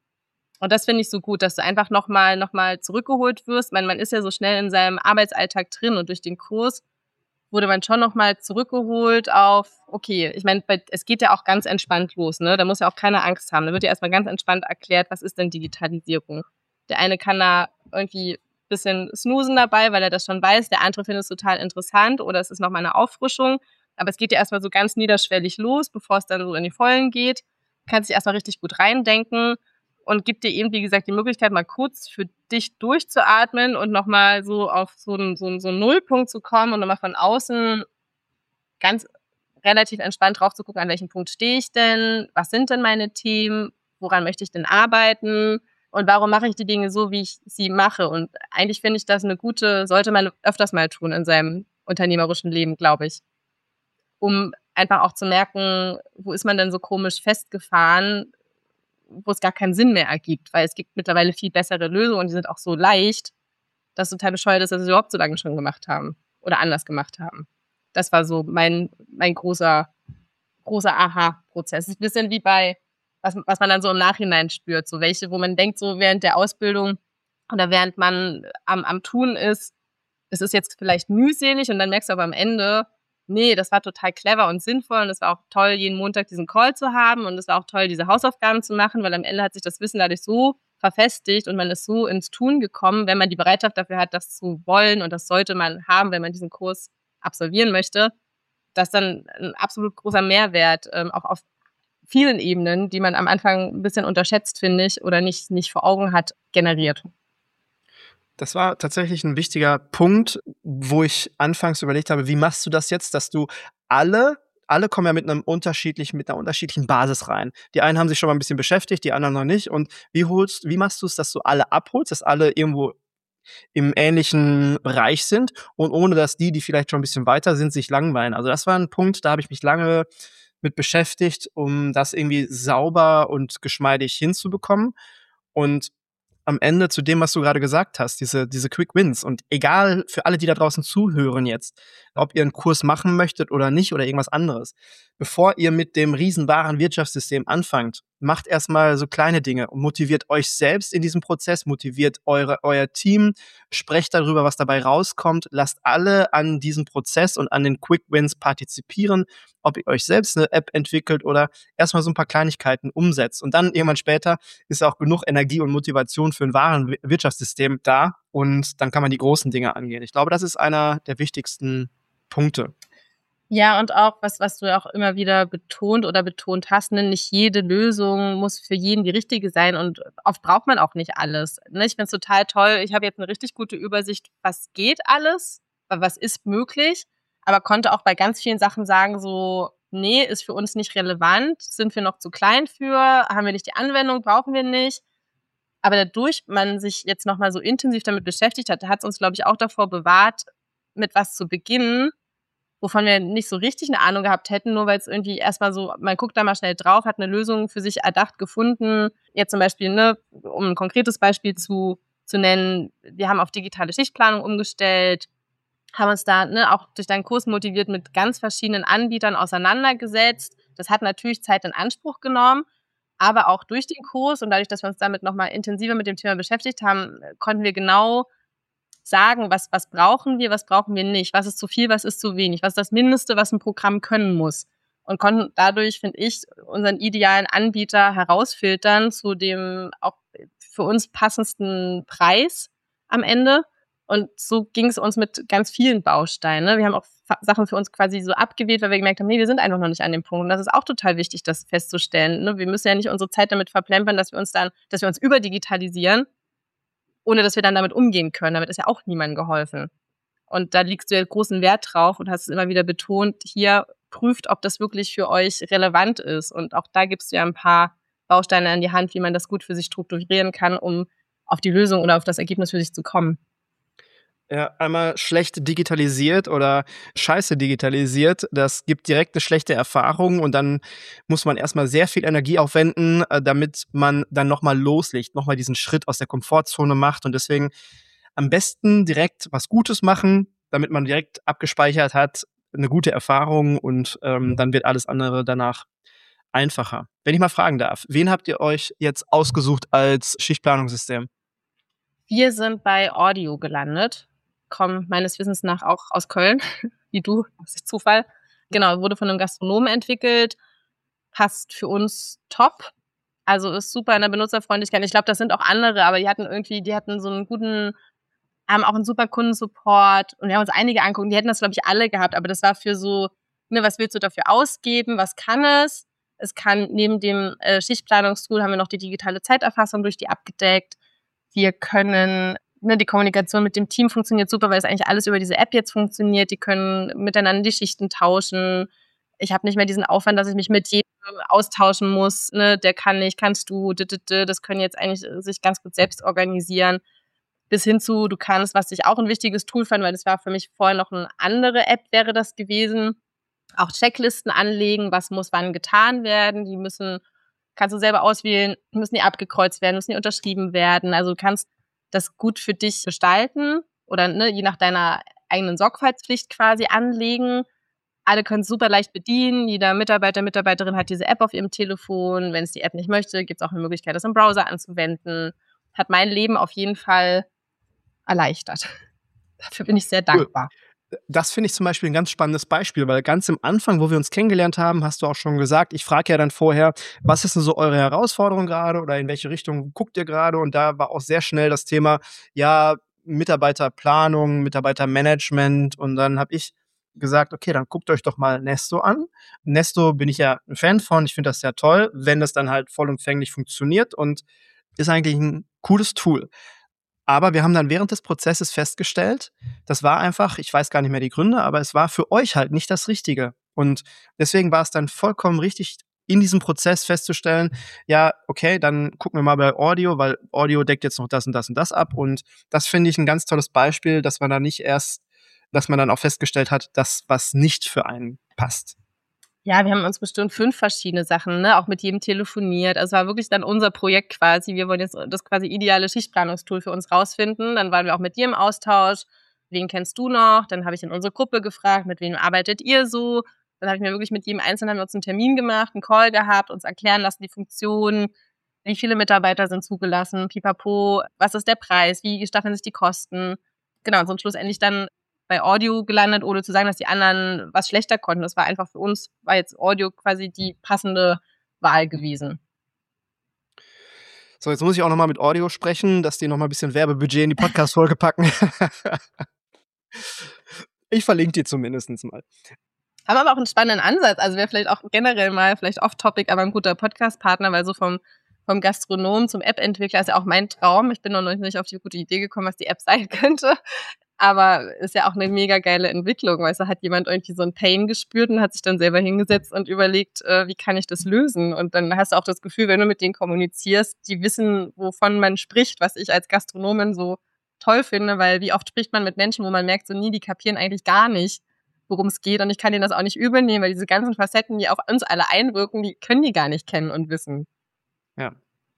Und das finde ich so gut, dass du einfach nochmal noch mal zurückgeholt wirst. Man, man ist ja so schnell in seinem Arbeitsalltag drin und durch den Kurs wurde man schon nochmal zurückgeholt auf, okay, ich meine, es geht ja auch ganz entspannt los, ne? Da muss ja auch keine Angst haben. Da wird ja erstmal ganz entspannt erklärt, was ist denn Digitalisierung. Der eine kann da irgendwie ein bisschen snoosen dabei, weil er das schon weiß. Der andere findet es total interessant oder es ist nochmal eine Auffrischung. Aber es geht ja erstmal so ganz niederschwellig los, bevor es dann so in die Vollen geht. Kannst dich erstmal richtig gut reindenken und gibt dir eben, wie gesagt, die Möglichkeit, mal kurz für dich durchzuatmen und nochmal so auf so einen, so, einen, so einen Nullpunkt zu kommen und nochmal von außen ganz relativ entspannt drauf zu gucken, an welchem Punkt stehe ich denn, was sind denn meine Themen, woran möchte ich denn arbeiten und warum mache ich die Dinge so, wie ich sie mache. Und eigentlich finde ich das eine gute, sollte man öfters mal tun in seinem unternehmerischen Leben, glaube ich, um einfach auch zu merken, wo ist man denn so komisch festgefahren, wo es gar keinen Sinn mehr ergibt, weil es gibt mittlerweile viel bessere Lösungen und die sind auch so leicht, dass es total bescheuert ist, dass sie es überhaupt so lange schon gemacht haben oder anders gemacht haben. Das war so mein, mein großer, großer Aha-Prozess. Es ist ein bisschen wie bei, was, was man dann so im Nachhinein spürt, so welche, wo man denkt, so während der Ausbildung oder während man am, am Tun ist, es ist jetzt vielleicht mühselig und dann merkst du aber am Ende, nee, das war total clever und sinnvoll und es war auch toll, jeden Montag diesen Call zu haben und es war auch toll, diese Hausaufgaben zu machen, weil am Ende hat sich das Wissen dadurch so verfestigt und man ist so ins Tun gekommen, wenn man die Bereitschaft dafür hat, das zu wollen und das sollte man haben, wenn man diesen Kurs absolvieren möchte, dass dann ein absolut großer Mehrwert ähm, auch auf vielen Ebenen, die man am Anfang ein bisschen unterschätzt, finde ich, oder nicht, nicht vor Augen hat, generiert. Das war tatsächlich ein wichtiger Punkt, wo ich anfangs überlegt habe, wie machst du das jetzt, dass du alle, alle kommen ja mit einem unterschiedlichen, mit einer unterschiedlichen Basis rein. Die einen haben sich schon mal ein bisschen beschäftigt, die anderen noch nicht. Und wie holst, wie machst du es, dass du alle abholst, dass alle irgendwo im ähnlichen Bereich sind und ohne dass die, die vielleicht schon ein bisschen weiter sind, sich langweilen. Also das war ein Punkt, da habe ich mich lange mit beschäftigt, um das irgendwie sauber und geschmeidig hinzubekommen. Und am Ende zu dem, was du gerade gesagt hast, diese, diese Quick Wins. Und egal für alle, die da draußen zuhören jetzt, ob ihr einen Kurs machen möchtet oder nicht oder irgendwas anderes, bevor ihr mit dem riesen wahren Wirtschaftssystem anfangt, macht erstmal so kleine Dinge und motiviert euch selbst in diesem Prozess, motiviert eure, euer Team, sprecht darüber, was dabei rauskommt, lasst alle an diesem Prozess und an den Quick Wins partizipieren, ob ihr euch selbst eine App entwickelt oder erstmal so ein paar Kleinigkeiten umsetzt. Und dann irgendwann später ist auch genug Energie und Motivation für ein wahren Wirtschaftssystem da und dann kann man die großen Dinge angehen. Ich glaube, das ist einer der wichtigsten Punkte. Ja, und auch, was, was du auch immer wieder betont oder betont hast, ne, nicht jede Lösung muss für jeden die richtige sein und oft braucht man auch nicht alles. Ne, ich finde es total toll. Ich habe jetzt eine richtig gute Übersicht, was geht alles, was ist möglich, aber konnte auch bei ganz vielen Sachen sagen, so, nee, ist für uns nicht relevant, sind wir noch zu klein für, haben wir nicht die Anwendung, brauchen wir nicht. Aber dadurch, man sich jetzt nochmal so intensiv damit beschäftigt hat, hat es uns, glaube ich, auch davor bewahrt, mit was zu beginnen, wovon wir nicht so richtig eine Ahnung gehabt hätten, nur weil es irgendwie erstmal so, man guckt da mal schnell drauf, hat eine Lösung für sich erdacht gefunden. Jetzt zum Beispiel, ne, um ein konkretes Beispiel zu, zu nennen, wir haben auf digitale Schichtplanung umgestellt, haben uns da ne, auch durch deinen Kurs motiviert mit ganz verschiedenen Anbietern auseinandergesetzt. Das hat natürlich Zeit in Anspruch genommen, aber auch durch den Kurs und dadurch, dass wir uns damit nochmal intensiver mit dem Thema beschäftigt haben, konnten wir genau sagen, was, was brauchen wir, was brauchen wir nicht, was ist zu viel, was ist zu wenig, was ist das Mindeste, was ein Programm können muss. Und konnten dadurch, finde ich, unseren idealen Anbieter herausfiltern zu dem auch für uns passendsten Preis am Ende. Und so ging es uns mit ganz vielen Bausteinen. Ne? Wir haben auch Sachen für uns quasi so abgewählt, weil wir gemerkt haben, nee, wir sind einfach noch nicht an dem Punkt. Und das ist auch total wichtig, das festzustellen. Ne? Wir müssen ja nicht unsere Zeit damit verplempern, dass wir uns dann, dass wir uns überdigitalisieren, ohne dass wir dann damit umgehen können. Damit ist ja auch niemandem geholfen. Und da legst du ja großen Wert drauf und hast es immer wieder betont, hier prüft, ob das wirklich für euch relevant ist. Und auch da gibst du ja ein paar Bausteine an die Hand, wie man das gut für sich strukturieren kann, um auf die Lösung oder auf das Ergebnis für sich zu kommen. Ja, einmal schlecht digitalisiert oder scheiße digitalisiert, das gibt direkt eine schlechte Erfahrung und dann muss man erstmal sehr viel Energie aufwenden, damit man dann nochmal loslegt, nochmal diesen Schritt aus der Komfortzone macht und deswegen am besten direkt was Gutes machen, damit man direkt abgespeichert hat, eine gute Erfahrung und ähm, dann wird alles andere danach einfacher. Wenn ich mal fragen darf, wen habt ihr euch jetzt ausgesucht als Schichtplanungssystem? Wir sind bei Audio gelandet. Kommen meines Wissens nach auch aus Köln, wie du, das ist Zufall. Genau, wurde von einem Gastronomen entwickelt, passt für uns top, also ist super in der Benutzerfreundlichkeit. Ich glaube, das sind auch andere, aber die hatten irgendwie, die hatten so einen guten, haben auch einen super Kundensupport und wir haben uns einige angucken, die hätten das, glaube ich, alle gehabt, aber das war für so, ne, was willst du dafür ausgeben, was kann es? Es kann neben dem äh, Schichtplanungstool haben wir noch die digitale Zeiterfassung durch die abgedeckt. Wir können Ne, die Kommunikation mit dem Team funktioniert super, weil es eigentlich alles über diese App jetzt funktioniert. Die können miteinander die Schichten tauschen. Ich habe nicht mehr diesen Aufwand, dass ich mich mit jedem austauschen muss. Ne, der kann nicht, kannst du. Das können jetzt eigentlich sich ganz gut selbst organisieren. Bis hin zu, du kannst, was ich auch ein wichtiges Tool fand, weil das war für mich vorher noch eine andere App, wäre das gewesen. Auch Checklisten anlegen, was muss wann getan werden. Die müssen, kannst du selber auswählen, müssen die abgekreuzt werden, müssen die unterschrieben werden. Also du kannst das gut für dich gestalten oder ne, je nach deiner eigenen Sorgfaltspflicht quasi anlegen. Alle können es super leicht bedienen. Jeder Mitarbeiter, Mitarbeiterin hat diese App auf ihrem Telefon. Wenn es die App nicht möchte, gibt es auch eine Möglichkeit, das im Browser anzuwenden. Hat mein Leben auf jeden Fall erleichtert. Dafür bin ich sehr dankbar. Das finde ich zum Beispiel ein ganz spannendes Beispiel, weil ganz am Anfang, wo wir uns kennengelernt haben, hast du auch schon gesagt, ich frage ja dann vorher, was ist denn so eure Herausforderung gerade oder in welche Richtung guckt ihr gerade? Und da war auch sehr schnell das Thema, ja, Mitarbeiterplanung, Mitarbeitermanagement. Und dann habe ich gesagt, okay, dann guckt euch doch mal Nesto an. Nesto bin ich ja ein Fan von, ich finde das sehr toll, wenn das dann halt vollumfänglich funktioniert und ist eigentlich ein cooles Tool. Aber wir haben dann während des Prozesses festgestellt, das war einfach, ich weiß gar nicht mehr die Gründe, aber es war für euch halt nicht das Richtige. Und deswegen war es dann vollkommen richtig, in diesem Prozess festzustellen, ja, okay, dann gucken wir mal bei Audio, weil Audio deckt jetzt noch das und das und das ab. Und das finde ich ein ganz tolles Beispiel, dass man da nicht erst, dass man dann auch festgestellt hat, dass was nicht für einen passt. Ja, wir haben uns bestimmt fünf verschiedene Sachen, ne, auch mit jedem telefoniert. Also es war wirklich dann unser Projekt quasi. Wir wollen jetzt das quasi ideale Schichtplanungstool für uns rausfinden. Dann waren wir auch mit dir im Austausch. Wen kennst du noch? Dann habe ich in unsere Gruppe gefragt, mit wem arbeitet ihr so? Dann habe ich mir wirklich mit jedem Einzelnen haben wir uns einen Termin gemacht, einen Call gehabt, uns erklären lassen, die Funktionen, wie viele Mitarbeiter sind zugelassen, pipapo, was ist der Preis, wie staffeln sich die Kosten. Genau, und so schlussendlich dann bei Audio gelandet, ohne zu sagen, dass die anderen was schlechter konnten. Das war einfach für uns, war jetzt Audio quasi die passende Wahl gewesen. So, jetzt muss ich auch nochmal mit Audio sprechen, dass die nochmal ein bisschen Werbebudget in die Podcast-Folge packen. Ich verlinke die zumindest mal. Haben aber auch einen spannenden Ansatz. Also wäre vielleicht auch generell mal, vielleicht off-topic, aber ein guter Podcast-Partner, weil so vom, vom Gastronom zum App-Entwickler ist ja auch mein Traum. Ich bin noch nicht auf die gute Idee gekommen, was die App sein könnte. Aber ist ja auch eine mega geile Entwicklung, weil da hat jemand irgendwie so ein Pain gespürt und hat sich dann selber hingesetzt und überlegt, äh, wie kann ich das lösen? Und dann hast du auch das Gefühl, wenn du mit denen kommunizierst, die wissen, wovon man spricht, was ich als Gastronomin so toll finde, weil wie oft spricht man mit Menschen, wo man merkt, so nie, die kapieren eigentlich gar nicht, worum es geht. Und ich kann denen das auch nicht übel nehmen, weil diese ganzen Facetten, die auf uns alle einwirken, die können die gar nicht kennen und wissen. Ja.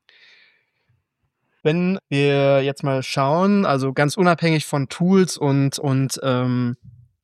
Wenn wir jetzt mal schauen, also ganz unabhängig von Tools und, und ähm,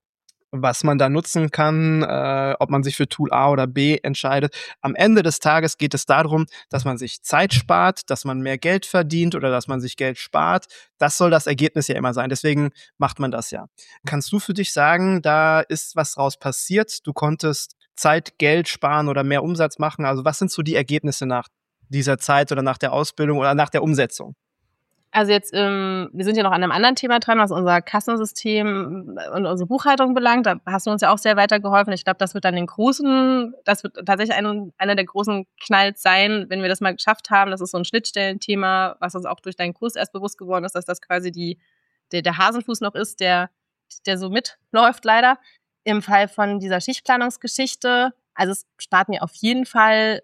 was man da nutzen kann, äh, ob man sich für Tool A oder B entscheidet. Am Ende des Tages geht es darum, dass man sich Zeit spart, dass man mehr Geld verdient oder dass man sich Geld spart. Das soll das Ergebnis ja immer sein. Deswegen macht man das ja. Kannst du für dich sagen, da ist was draus passiert? Du konntest Zeit, Geld sparen oder mehr Umsatz machen. Also was sind so die Ergebnisse nach dieser Zeit oder nach der Ausbildung oder nach der Umsetzung? Also jetzt, ähm, wir sind ja noch an einem anderen Thema dran, was unser Kassensystem und unsere Buchhaltung belangt. Da hast du uns ja auch sehr weitergeholfen. Ich glaube, das wird dann den großen, das wird tatsächlich ein, einer der großen Knalls sein, wenn wir das mal geschafft haben. Das ist so ein Schnittstellenthema, was uns auch durch deinen Kurs erst bewusst geworden ist, dass das quasi die, der, der Hasenfuß noch ist, der, der so mitläuft leider. Im Fall von dieser Schichtplanungsgeschichte, also es spart mir auf jeden Fall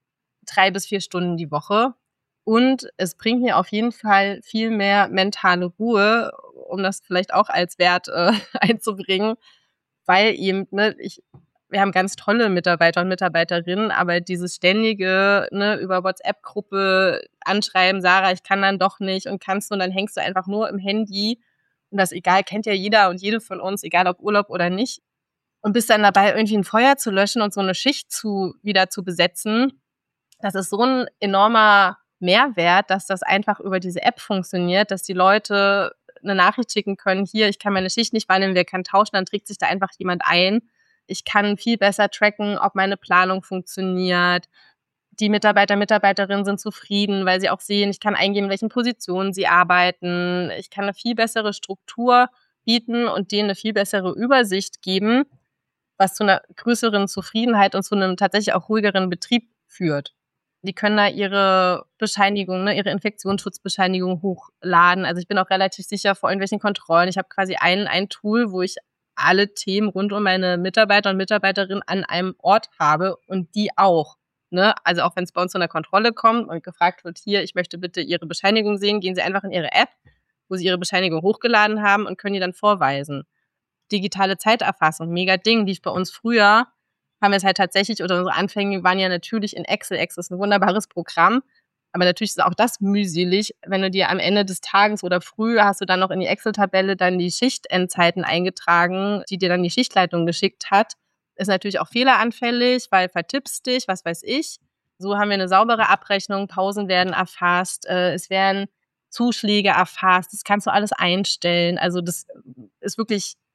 drei bis vier Stunden die Woche. Und es bringt mir auf jeden Fall viel mehr mentale Ruhe, um das vielleicht auch als Wert äh, einzubringen, weil eben, ne, ich, wir haben ganz tolle Mitarbeiter und Mitarbeiterinnen, aber dieses ständige, ne, über WhatsApp-Gruppe anschreiben, Sarah, ich kann dann doch nicht und kannst du, und dann hängst du einfach nur im Handy und das egal, kennt ja jeder und jede von uns, egal ob Urlaub oder nicht, und bist dann dabei, irgendwie ein Feuer zu löschen und so eine Schicht zu wieder zu besetzen. Das ist so ein enormer Mehrwert, dass das einfach über diese App funktioniert, dass die Leute eine Nachricht schicken können, hier, ich kann meine Schicht nicht wahrnehmen, wer kann tauschen, dann trägt sich da einfach jemand ein. Ich kann viel besser tracken, ob meine Planung funktioniert. Die Mitarbeiter, Mitarbeiterinnen sind zufrieden, weil sie auch sehen, ich kann eingeben, in welchen Positionen sie arbeiten. Ich kann eine viel bessere Struktur bieten und denen eine viel bessere Übersicht geben, was zu einer größeren Zufriedenheit und zu einem tatsächlich auch ruhigeren Betrieb führt. Die können da ihre Bescheinigung, ne, ihre Infektionsschutzbescheinigung hochladen. Also ich bin auch relativ sicher vor irgendwelchen Kontrollen. Ich habe quasi ein, ein Tool, wo ich alle Themen rund um meine Mitarbeiter und Mitarbeiterinnen an einem Ort habe und die auch. Ne? Also auch wenn es bei uns zu einer Kontrolle kommt und gefragt wird, hier, ich möchte bitte Ihre Bescheinigung sehen, gehen Sie einfach in Ihre App, wo Sie Ihre Bescheinigung hochgeladen haben und können die dann vorweisen. Digitale Zeiterfassung, mega Ding, lief bei uns früher. Haben wir es halt tatsächlich, oder unsere Anfänge waren ja natürlich in Excel. Excel ist ein wunderbares Programm, aber natürlich ist auch das mühselig, wenn du dir am Ende des Tages oder früh hast du dann noch in die Excel-Tabelle dann die Schichtendzeiten eingetragen, die dir dann die Schichtleitung geschickt hat. Ist natürlich auch fehleranfällig, weil vertippst dich, was weiß ich. So haben wir eine saubere Abrechnung, Pausen werden erfasst, äh, es werden Zuschläge erfasst, das kannst du alles einstellen. Also das ist wirklich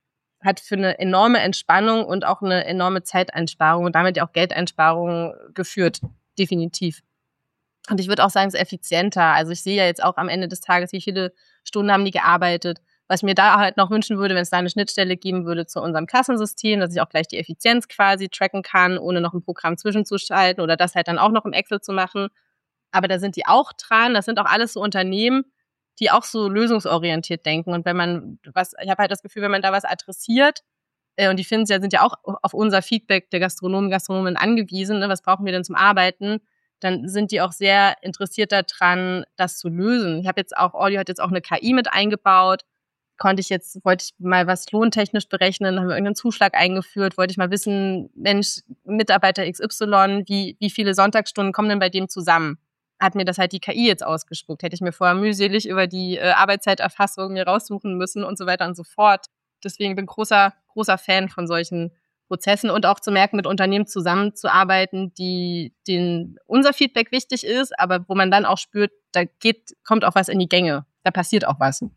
hat für eine enorme Entspannung und auch eine enorme Zeiteinsparung und damit ja auch Geldeinsparung geführt, definitiv. Und ich würde auch sagen, es ist effizienter. Also ich sehe ja jetzt auch am Ende des Tages, wie viele Stunden haben die gearbeitet. Was ich mir da halt noch wünschen würde, wenn es da eine Schnittstelle geben würde zu unserem Kassensystem, dass ich auch gleich die Effizienz quasi tracken kann, ohne noch ein Programm zwischenzuschalten oder das halt dann auch noch im Excel zu machen. Aber da sind die auch dran. Das sind auch alles so Unternehmen, die auch so lösungsorientiert denken. Und wenn man was, ich habe halt das Gefühl, wenn man da was adressiert, äh, und die finden ja, sind ja auch auf unser Feedback der Gastronomen, Gastronomen angewiesen, ne, was brauchen wir denn zum Arbeiten, dann sind die auch sehr interessiert daran, das zu lösen. Ich habe jetzt auch, Audio hat jetzt auch eine K I mit eingebaut. Konnte ich jetzt, wollte ich mal was lohntechnisch berechnen, haben wir irgendeinen Zuschlag eingeführt, wollte ich mal wissen, Mensch, Mitarbeiter X Y, wie, wie viele Sonntagsstunden kommen denn bei dem zusammen? Hat mir das halt die K I jetzt ausgespuckt. Hätte ich mir vorher mühselig über die äh, Arbeitszeiterfassung mir raussuchen müssen und so weiter und so fort. Deswegen bin ich großer, großer Fan von solchen Prozessen und auch zu merken, mit Unternehmen zusammenzuarbeiten, die denen unser Feedback wichtig ist, aber wo man dann auch spürt, da geht, kommt auch was in die Gänge. Da passiert auch was.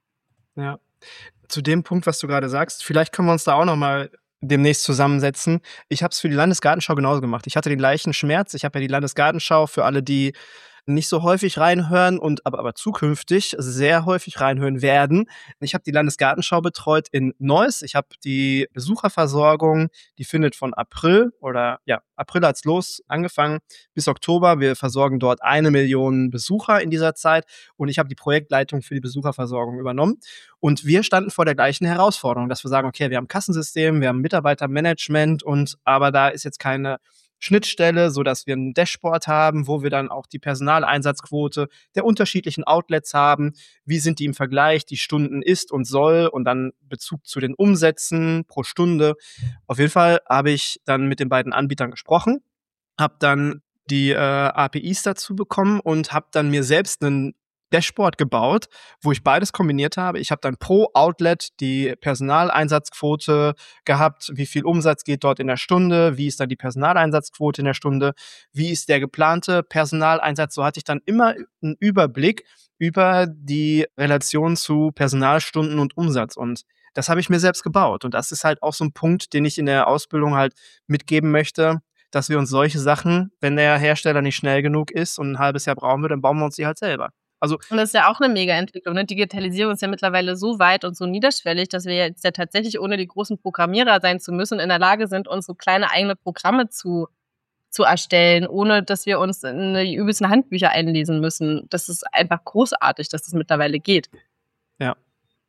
Ja, zu dem Punkt, was du gerade sagst, vielleicht können wir uns da auch noch mal demnächst zusammensetzen. Ich habe es für die Landesgartenschau genauso gemacht. Ich hatte den gleichen Schmerz. Ich habe ja die Landesgartenschau für alle, die nicht so häufig reinhören und aber, aber zukünftig sehr häufig reinhören werden. Ich habe die Landesgartenschau betreut in Neuss. Ich habe die Besucherversorgung, die findet von April oder ja, April hat's los angefangen bis Oktober. Wir versorgen dort eine Million Besucher in dieser Zeit und ich habe die Projektleitung für die Besucherversorgung übernommen. Und wir standen vor der gleichen Herausforderung, dass wir sagen, okay, wir haben ein Kassensystem, wir haben Mitarbeitermanagement und aber da ist jetzt keine Schnittstelle, so dass wir ein Dashboard haben, wo wir dann auch die Personaleinsatzquote der unterschiedlichen Outlets haben. Wie sind die im Vergleich, die Stunden ist und soll und dann Bezug zu den Umsätzen pro Stunde. Auf jeden Fall habe ich dann mit den beiden Anbietern gesprochen, habe dann die äh, A P Is dazu bekommen und habe dann mir selbst einen Dashboard gebaut, wo ich beides kombiniert habe. Ich habe dann pro Outlet die Personaleinsatzquote gehabt, wie viel Umsatz geht dort in der Stunde, wie ist dann die Personaleinsatzquote in der Stunde, wie ist der geplante Personaleinsatz. So hatte ich dann immer einen Überblick über die Relation zu Personalstunden und Umsatz und das habe ich mir selbst gebaut und das ist halt auch so ein Punkt, den ich in der Ausbildung halt mitgeben möchte, dass wir uns solche Sachen, wenn der Hersteller nicht schnell genug ist und ein halbes Jahr brauchen wir, dann bauen wir uns die halt selber. Also, und das ist ja auch eine Mega-Entwicklung. Ne? Digitalisierung ist ja mittlerweile so weit und so niederschwellig, dass wir jetzt ja tatsächlich, ohne die großen Programmierer sein zu müssen, in der Lage sind, uns so kleine eigene Programme zu, zu erstellen, ohne dass wir uns in die übelsten Handbücher einlesen müssen. Das ist einfach großartig, dass das mittlerweile geht. Ja.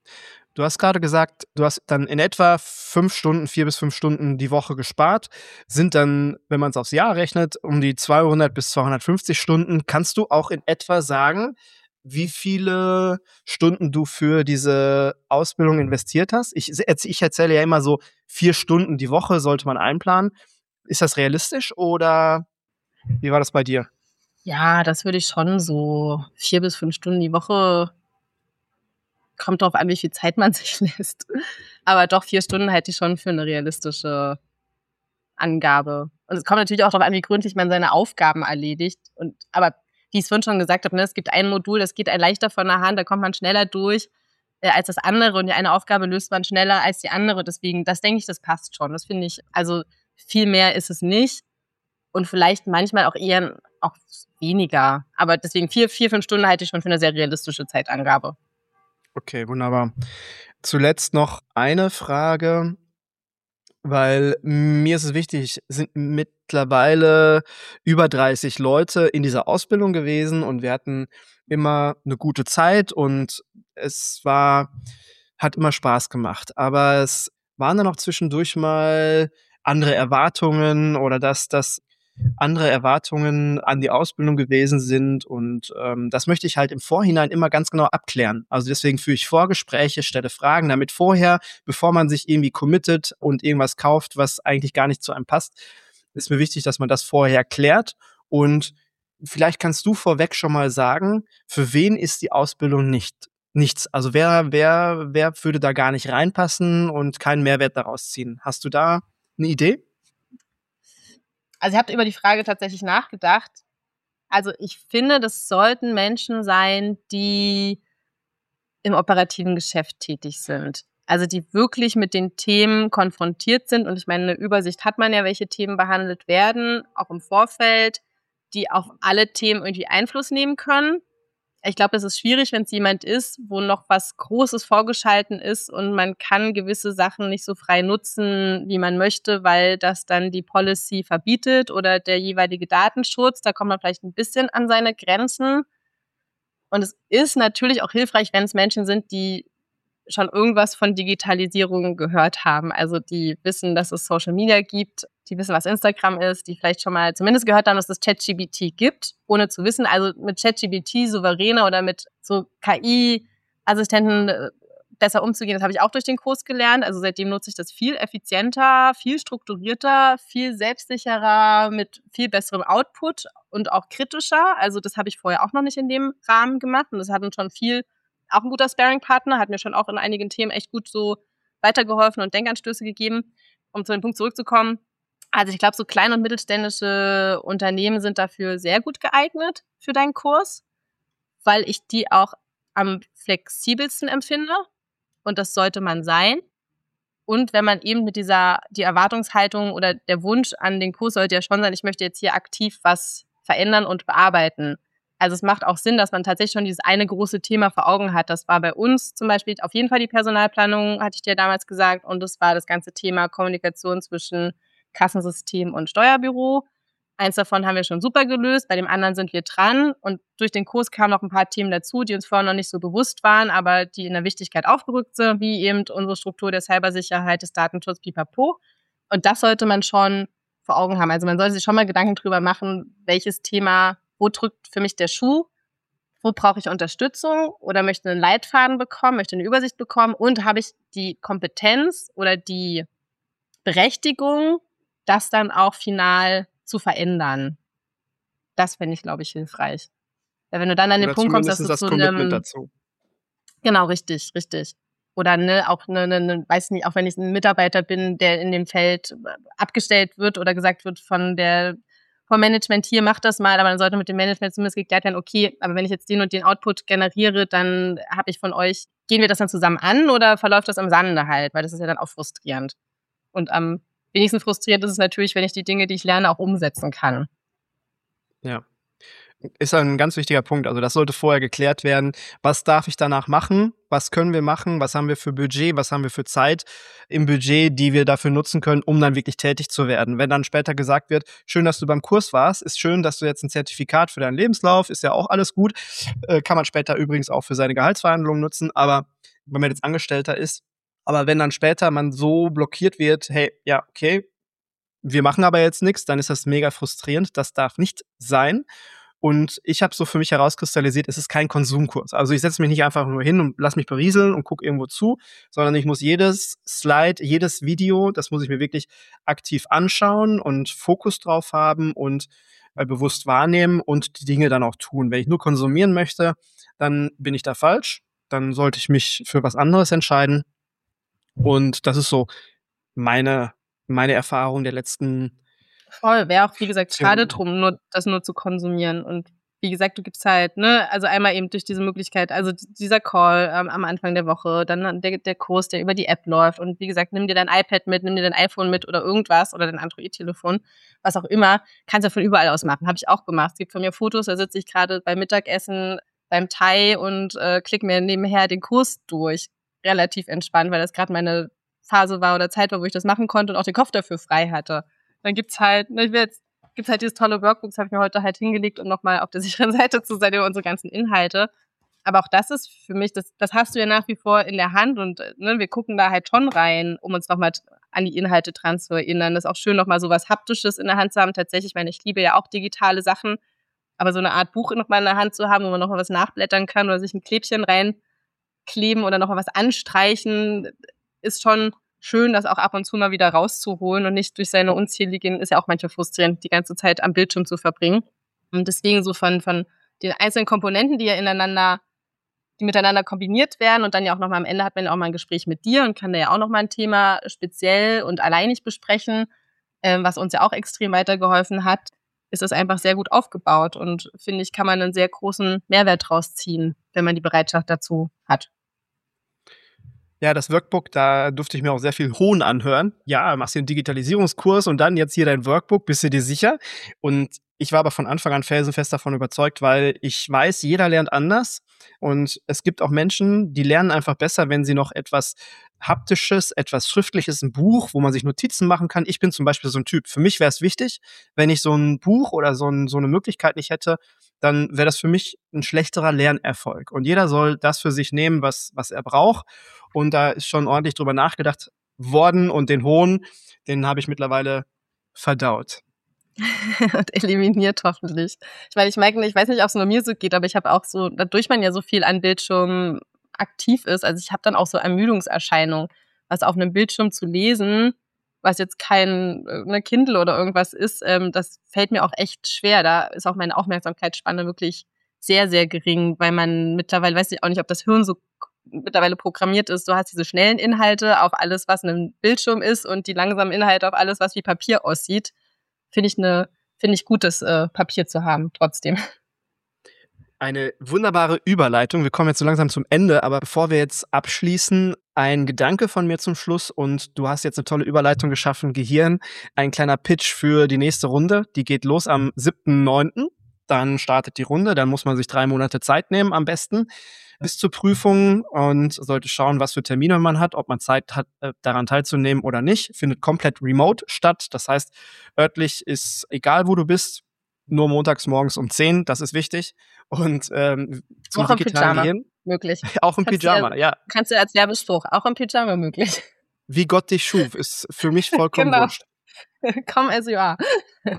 Du hast gerade gesagt, du hast dann in etwa fünf Stunden, vier bis fünf Stunden die Woche gespart. Sind dann, wenn man es aufs Jahr rechnet, um die zweihundert bis zweihundertfünfzig Stunden. Kannst du auch in etwa sagen, wie viele Stunden du für diese Ausbildung investiert hast? Ich, ich erzähle ja immer so, vier Stunden die Woche sollte man einplanen. Ist das realistisch oder wie war das bei dir? Ja, das würde ich schon so vier bis fünf Stunden die Woche. Kommt drauf an, wie viel Zeit man sich lässt. Aber doch, vier Stunden halte ich schon für eine realistische Angabe. Und es kommt natürlich auch darauf an, wie gründlich man seine Aufgaben erledigt. Und aber wie ich es vorhin schon gesagt habe, ne, es gibt ein Modul, das geht einem leichter von der Hand, da kommt man schneller durch äh, als das andere. Und die eine Aufgabe löst man schneller als die andere. Deswegen, das denke ich, das passt schon. Das finde ich, also viel mehr ist es nicht. Und vielleicht manchmal auch eher auch weniger. Aber deswegen vier, vier, fünf Stunden halte ich schon für eine sehr realistische Zeitangabe. Okay, wunderbar. Zuletzt noch eine Frage, weil mir ist es wichtig, es sind mittlerweile über dreißig Leute in dieser Ausbildung gewesen und wir hatten immer eine gute Zeit und es war, hat immer Spaß gemacht. Aber es waren dann auch zwischendurch mal andere Erwartungen oder dass das andere Erwartungen an die Ausbildung gewesen sind und ähm, das möchte ich halt im Vorhinein immer ganz genau abklären. Also deswegen führe ich Vorgespräche, stelle Fragen, damit vorher, bevor man sich irgendwie committet und irgendwas kauft, was eigentlich gar nicht zu einem passt, ist mir wichtig, dass man das vorher klärt und vielleicht kannst du vorweg schon mal sagen, für wen ist die Ausbildung nicht nichts? Also wer, wer, wer würde da gar nicht reinpassen und keinen Mehrwert daraus ziehen? Hast du da eine Idee? Also ich habe über die Frage tatsächlich nachgedacht. Also ich finde, das sollten Menschen sein, die im operativen Geschäft tätig sind. Also die wirklich mit den Themen konfrontiert sind. Und ich meine, eine Übersicht hat man ja, welche Themen behandelt werden, auch im Vorfeld, die auf alle Themen irgendwie Einfluss nehmen können. Ich glaube, es ist schwierig, wenn es jemand ist, wo noch was Großes vorgeschalten ist und man kann gewisse Sachen nicht so frei nutzen, wie man möchte, weil das dann die Policy verbietet oder der jeweilige Datenschutz. Da kommt man vielleicht ein bisschen an seine Grenzen. Und es ist natürlich auch hilfreich, wenn es Menschen sind, die schon irgendwas von Digitalisierung gehört haben. Also die wissen, dass es Social Media gibt, die wissen, was Instagram ist, die vielleicht schon mal zumindest gehört haben, dass es ChatGPT gibt, ohne zu wissen. Also mit ChatGPT souveräner oder mit so K I-Assistenten besser umzugehen, das habe ich auch durch den Kurs gelernt. Also seitdem nutze ich das viel effizienter, viel strukturierter, viel selbstsicherer, mit viel besserem Output und auch kritischer. Also das habe ich vorher auch noch nicht in dem Rahmen gemacht und das hat uns schon viel, auch ein guter Sparring-Partner, hat mir schon auch in einigen Themen echt gut so weitergeholfen und Denkanstöße gegeben. Um zu dem Punkt zurückzukommen, also ich glaube, so kleine und mittelständische Unternehmen sind dafür sehr gut geeignet für deinen Kurs, weil ich die auch am flexibelsten empfinde und das sollte man sein. Und wenn man eben mit dieser, die Erwartungshaltung oder der Wunsch an den Kurs sollte ja schon sein, ich möchte jetzt hier aktiv was verändern und bearbeiten. Also es macht auch Sinn, dass man tatsächlich schon dieses eine große Thema vor Augen hat. Das war bei uns zum Beispiel auf jeden Fall die Personalplanung, hatte ich dir damals gesagt. Und das war das ganze Thema Kommunikation zwischen Kassensystem und Steuerbüro. Eins davon haben wir schon super gelöst, bei dem anderen sind wir dran. Und durch den Kurs kamen noch ein paar Themen dazu, die uns vorher noch nicht so bewusst waren, aber die in der Wichtigkeit aufgerückt sind, wie eben unsere Struktur der Cybersicherheit, des Datenschutzes, pipapo. Und das sollte man schon vor Augen haben. Also man sollte sich schon mal Gedanken drüber machen, welches Thema, wo drückt für mich der Schuh, wo brauche ich Unterstützung oder möchte einen Leitfaden bekommen, möchte eine Übersicht bekommen und habe ich die Kompetenz oder die Berechtigung, das dann auch final zu verändern. Das fände ich, glaube ich, hilfreich. Weil wenn du dann an den Oder Punkt kommst, dass du das zu Commitment einem... dazu. Genau, richtig, richtig. Oder ne, auch ne, ne, ne, weiß nicht, auch wenn ich ein Mitarbeiter bin, der in dem Feld abgestellt wird oder gesagt wird von der vom Management, hier macht das mal, aber dann sollte mit dem Management zumindest geklärt werden, okay, aber wenn ich jetzt den und den Output generiere, dann habe ich von euch, gehen wir das dann zusammen an oder verläuft das am Sande halt, weil das ist ja dann auch frustrierend. Und am wenigsten frustrierend ist es natürlich, wenn ich die Dinge, die ich lerne, auch umsetzen kann. Ja. Ist ein ganz wichtiger Punkt. Also das sollte vorher geklärt werden. Was darf ich danach machen? Was können wir machen? Was haben wir für Budget? Was haben wir für Zeit im Budget, die wir dafür nutzen können, um dann wirklich tätig zu werden? Wenn dann später gesagt wird, schön, dass du beim Kurs warst, ist schön, dass du jetzt ein Zertifikat für deinen Lebenslauf, ist ja auch alles gut. Äh, kann man später übrigens auch für seine Gehaltsverhandlungen nutzen. Aber wenn man jetzt Angestellter ist, aber wenn dann später man so blockiert wird, hey, ja, okay, wir machen aber jetzt nichts, dann ist das mega frustrierend. Das darf nicht sein. Und ich habe so für mich herauskristallisiert, es ist kein Konsumkurs. Also ich setze mich nicht einfach nur hin und lass mich berieseln und gucke irgendwo zu, sondern ich muss jedes Slide, jedes Video, das muss ich mir wirklich aktiv anschauen und Fokus drauf haben und äh, bewusst wahrnehmen und die Dinge dann auch tun. Wenn ich nur konsumieren möchte, dann bin ich da falsch. Dann sollte ich mich für was anderes entscheiden. Und das ist so meine, meine Erfahrung der letzten Voll, wäre auch, wie gesagt, schade drum, nur das nur zu konsumieren. Und wie gesagt, du gibst halt, ne, also einmal eben durch diese Möglichkeit, also dieser Call ähm, am Anfang der Woche, dann der, der Kurs, der über die App läuft. Und wie gesagt, nimm dir dein iPad mit, nimm dir dein iPhone mit oder irgendwas oder dein Android-Telefon, was auch immer, kannst du ja von überall aus machen. Habe ich auch gemacht. Es gibt von mir Fotos, da sitze ich gerade beim Mittagessen beim Thai und äh, klicke mir nebenher den Kurs durch. Relativ entspannt, weil das gerade meine Phase war oder Zeit war, wo ich das machen konnte und auch den Kopf dafür frei hatte. Dann gibt's halt, ne, ich will jetzt, gibt's halt dieses tolle Workbook, das habe ich mir heute halt hingelegt, um nochmal auf der sicheren Seite zu sein über unsere ganzen Inhalte. Aber auch das ist für mich, das, das hast du ja nach wie vor in der Hand und ne, wir gucken da halt schon rein, um uns nochmal an die Inhalte dran zu erinnern. Das ist auch schön, nochmal so was Haptisches in der Hand zu haben. Tatsächlich, ich meine, ich liebe ja auch digitale Sachen, aber so eine Art Buch nochmal in der Hand zu haben, wo man nochmal was nachblättern kann oder sich ein Klebchen reinkleben oder nochmal was anstreichen, ist schon schön, das auch ab und zu mal wieder rauszuholen und nicht durch seine unzähligen, ist ja auch manchmal frustrierend, die ganze Zeit am Bildschirm zu verbringen. Und deswegen so von, von den einzelnen Komponenten, die ja ineinander, die miteinander kombiniert werden und dann ja auch nochmal am Ende hat man ja auch mal ein Gespräch mit dir und kann da ja auch nochmal ein Thema speziell und alleinig besprechen, äh, was uns ja auch extrem weitergeholfen hat, ist das einfach sehr gut aufgebaut und finde ich, kann man einen sehr großen Mehrwert draus ziehen, wenn man die Bereitschaft dazu hat. Ja, das Workbook, da durfte ich mir auch sehr viel Hohn anhören. Ja, machst hier einen Digitalisierungskurs und dann jetzt hier dein Workbook, bist du dir sicher? Und ich war aber von Anfang an felsenfest davon überzeugt, weil ich weiß, jeder lernt anders. Und es gibt auch Menschen, die lernen einfach besser, wenn sie noch etwas Haptisches, etwas Schriftliches, ein Buch, wo man sich Notizen machen kann. Ich bin zum Beispiel so ein Typ. Für mich wäre es wichtig, wenn ich so ein Buch oder so, ein, so eine Möglichkeit nicht hätte, dann wäre das für mich ein schlechterer Lernerfolg. Und jeder soll das für sich nehmen, was, was er braucht. Und da ist schon ordentlich drüber nachgedacht worden und den Hohn, den habe ich mittlerweile verdaut. Und eliminiert hoffentlich. Ich meine, ich merke, ich weiß nicht, ob es nur mir so geht, aber ich habe auch so, dadurch man ja so viel an Bildschirm aktiv ist, also ich habe dann auch so Ermüdungserscheinungen, was auf einem Bildschirm zu lesen, was jetzt kein eine Kindle oder irgendwas ist, ähm, das fällt mir auch echt schwer. Da ist auch meine Aufmerksamkeitsspanne wirklich sehr, sehr gering, weil man mittlerweile, weiß ich auch nicht, ob das Hirn so mittlerweile programmiert ist, du hast diese schnellen Inhalte auf alles, was ein Bildschirm ist und die langsamen Inhalte auf alles, was wie Papier aussieht. Finde ich eine, finde ich gut, das äh, Papier zu haben, trotzdem. Eine wunderbare Überleitung. Wir kommen jetzt so langsam zum Ende, aber bevor wir jetzt abschließen, ein Gedanke von mir zum Schluss und du hast jetzt eine tolle Überleitung geschaffen, Gehirn. Ein kleiner Pitch für die nächste Runde. Die geht los am siebten neunten Dann startet die Runde, dann muss man sich drei Monate Zeit nehmen am besten bis zur Prüfung und sollte schauen, was für Termine man hat, ob man Zeit hat, daran teilzunehmen oder nicht. Findet komplett remote statt. Das heißt, örtlich ist egal, wo du bist, nur montags morgens um zehn, das ist wichtig. Und ähm, zum auch im digitalen Pyjama Gehirn. Möglich. Auch im kannst Pyjama, du, ja. Kannst du als Werbespruch, auch im Pyjama möglich. Wie Gott dich schuf, ist für mich vollkommen Genau. wurscht. Come as you are.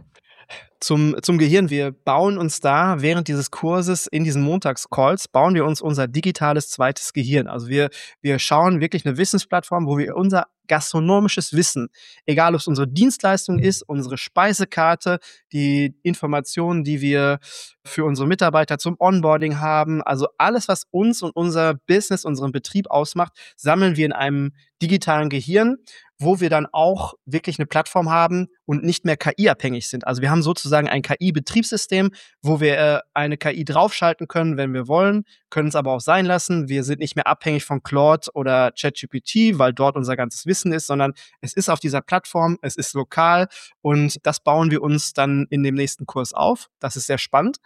Zum, zum Gehirn. Wir bauen uns da während dieses Kurses in diesen Montagscalls, bauen wir uns unser digitales zweites Gehirn. Also wir, wir schauen wirklich eine Wissensplattform, wo wir unser gastronomisches Wissen, egal ob es unsere Dienstleistung ist, unsere Speisekarte, die Informationen, die wir für unsere Mitarbeiter zum Onboarding haben, also alles, was uns und unser Business, unseren Betrieb ausmacht, sammeln wir in einem digitalen Gehirn, wo wir dann auch wirklich eine Plattform haben und nicht mehr K I-abhängig sind. Also wir haben sozusagen ein K I-Betriebssystem, wo wir äh, eine K I draufschalten können, wenn wir wollen, können es aber auch sein lassen. Wir sind nicht mehr abhängig von Claude oder ChatGPT, weil dort unser ganzes Wissen ist, sondern es ist auf dieser Plattform, es ist lokal und das bauen wir uns dann in dem nächsten Kurs auf. Das ist sehr spannend.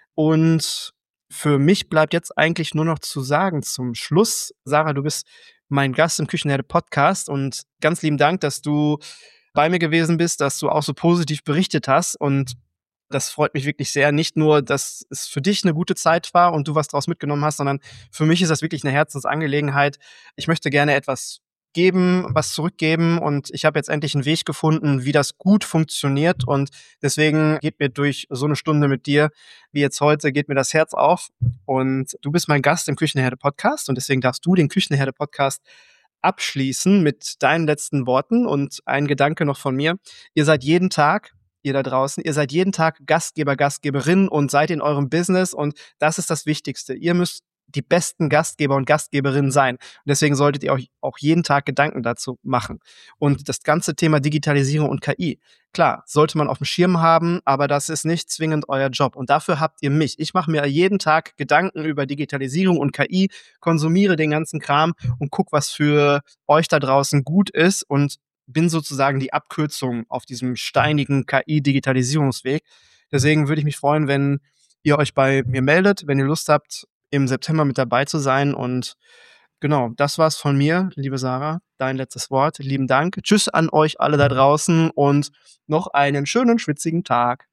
Und für mich bleibt jetzt eigentlich nur noch zu sagen zum Schluss, Sarah, du bist mein Gast im Küchenherde-Podcast und ganz lieben Dank, dass du bei mir gewesen bist, dass du auch so positiv berichtet hast und das freut mich wirklich sehr. Nicht nur, dass es für dich eine gute Zeit war und du was draus mitgenommen hast, sondern für mich ist das wirklich eine Herzensangelegenheit. Ich möchte gerne etwas geben, was zurückgeben und ich habe jetzt endlich einen Weg gefunden, wie das gut funktioniert und deswegen geht mir durch so eine Stunde mit dir, wie jetzt heute, geht mir das Herz auf und du bist mein Gast im Küchenherde-Podcast und deswegen darfst du den Küchenherde-Podcast abschließen mit deinen letzten Worten und ein Gedanke noch von mir. Ihr seid jeden Tag, ihr da draußen, ihr seid jeden Tag Gastgeber, Gastgeberin und seid in eurem Business und das ist das Wichtigste. Ihr müsst die besten Gastgeber und Gastgeberinnen sein. Und deswegen solltet ihr euch auch jeden Tag Gedanken dazu machen. Und das ganze Thema Digitalisierung und K I, klar, sollte man auf dem Schirm haben, aber das ist nicht zwingend euer Job. Und dafür habt ihr mich. Ich mache mir jeden Tag Gedanken über Digitalisierung und K I, konsumiere den ganzen Kram und guck, was für euch da draußen gut ist und bin sozusagen die Abkürzung auf diesem steinigen K I-Digitalisierungsweg. Deswegen würde ich mich freuen, wenn ihr euch bei mir meldet, wenn ihr Lust habt, im September mit dabei zu sein. Und genau, das war's von mir, liebe Sarah. Dein letztes Wort. Lieben Dank. Tschüss an euch alle da draußen und noch einen schönen, schwitzigen Tag.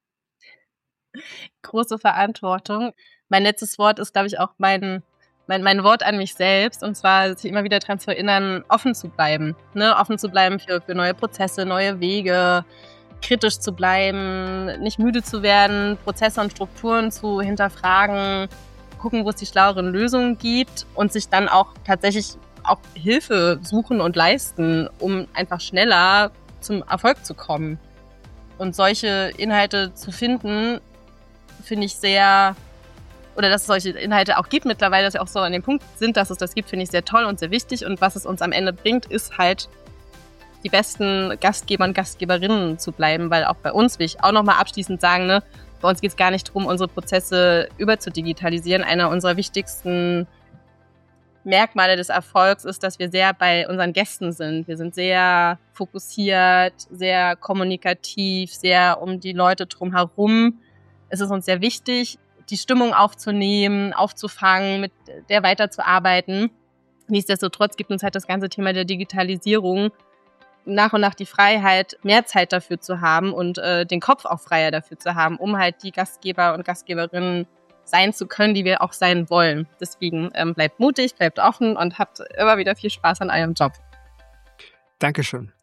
Große Verantwortung. Mein letztes Wort ist, glaube ich, auch mein, mein, mein Wort an mich selbst. Und zwar, sich immer wieder daran zu erinnern, offen zu bleiben. Ne? Offen zu bleiben für, für neue Prozesse, neue Wege, kritisch zu bleiben, nicht müde zu werden, Prozesse und Strukturen zu hinterfragen, gucken, wo es die schlaueren Lösungen gibt und sich dann auch tatsächlich auch Hilfe suchen und leisten, um einfach schneller zum Erfolg zu kommen. Und solche Inhalte zu finden, finde ich sehr, oder dass es solche Inhalte auch gibt mittlerweile, dass wir auch so an dem Punkt sind, dass es das gibt, finde ich sehr toll und sehr wichtig. Und was es uns am Ende bringt, ist halt, die besten Gastgeber und Gastgeberinnen zu bleiben, weil auch bei uns, will ich auch nochmal abschließend sagen, ne, bei uns geht es gar nicht darum, unsere Prozesse überzudigitalisieren. Einer unserer wichtigsten Merkmale des Erfolgs ist, dass wir sehr bei unseren Gästen sind. Wir sind sehr fokussiert, sehr kommunikativ, sehr um die Leute drumherum. Es ist uns sehr wichtig, die Stimmung aufzunehmen, aufzufangen, mit der weiterzuarbeiten. Nichtsdestotrotz gibt uns halt das ganze Thema der Digitalisierung nach und nach die Freiheit, mehr Zeit dafür zu haben und äh, den Kopf auch freier dafür zu haben, um halt die Gastgeber und Gastgeberinnen sein zu können, die wir auch sein wollen. Deswegen ähm, bleibt mutig, bleibt offen und habt immer wieder viel Spaß an eurem Job. Dankeschön.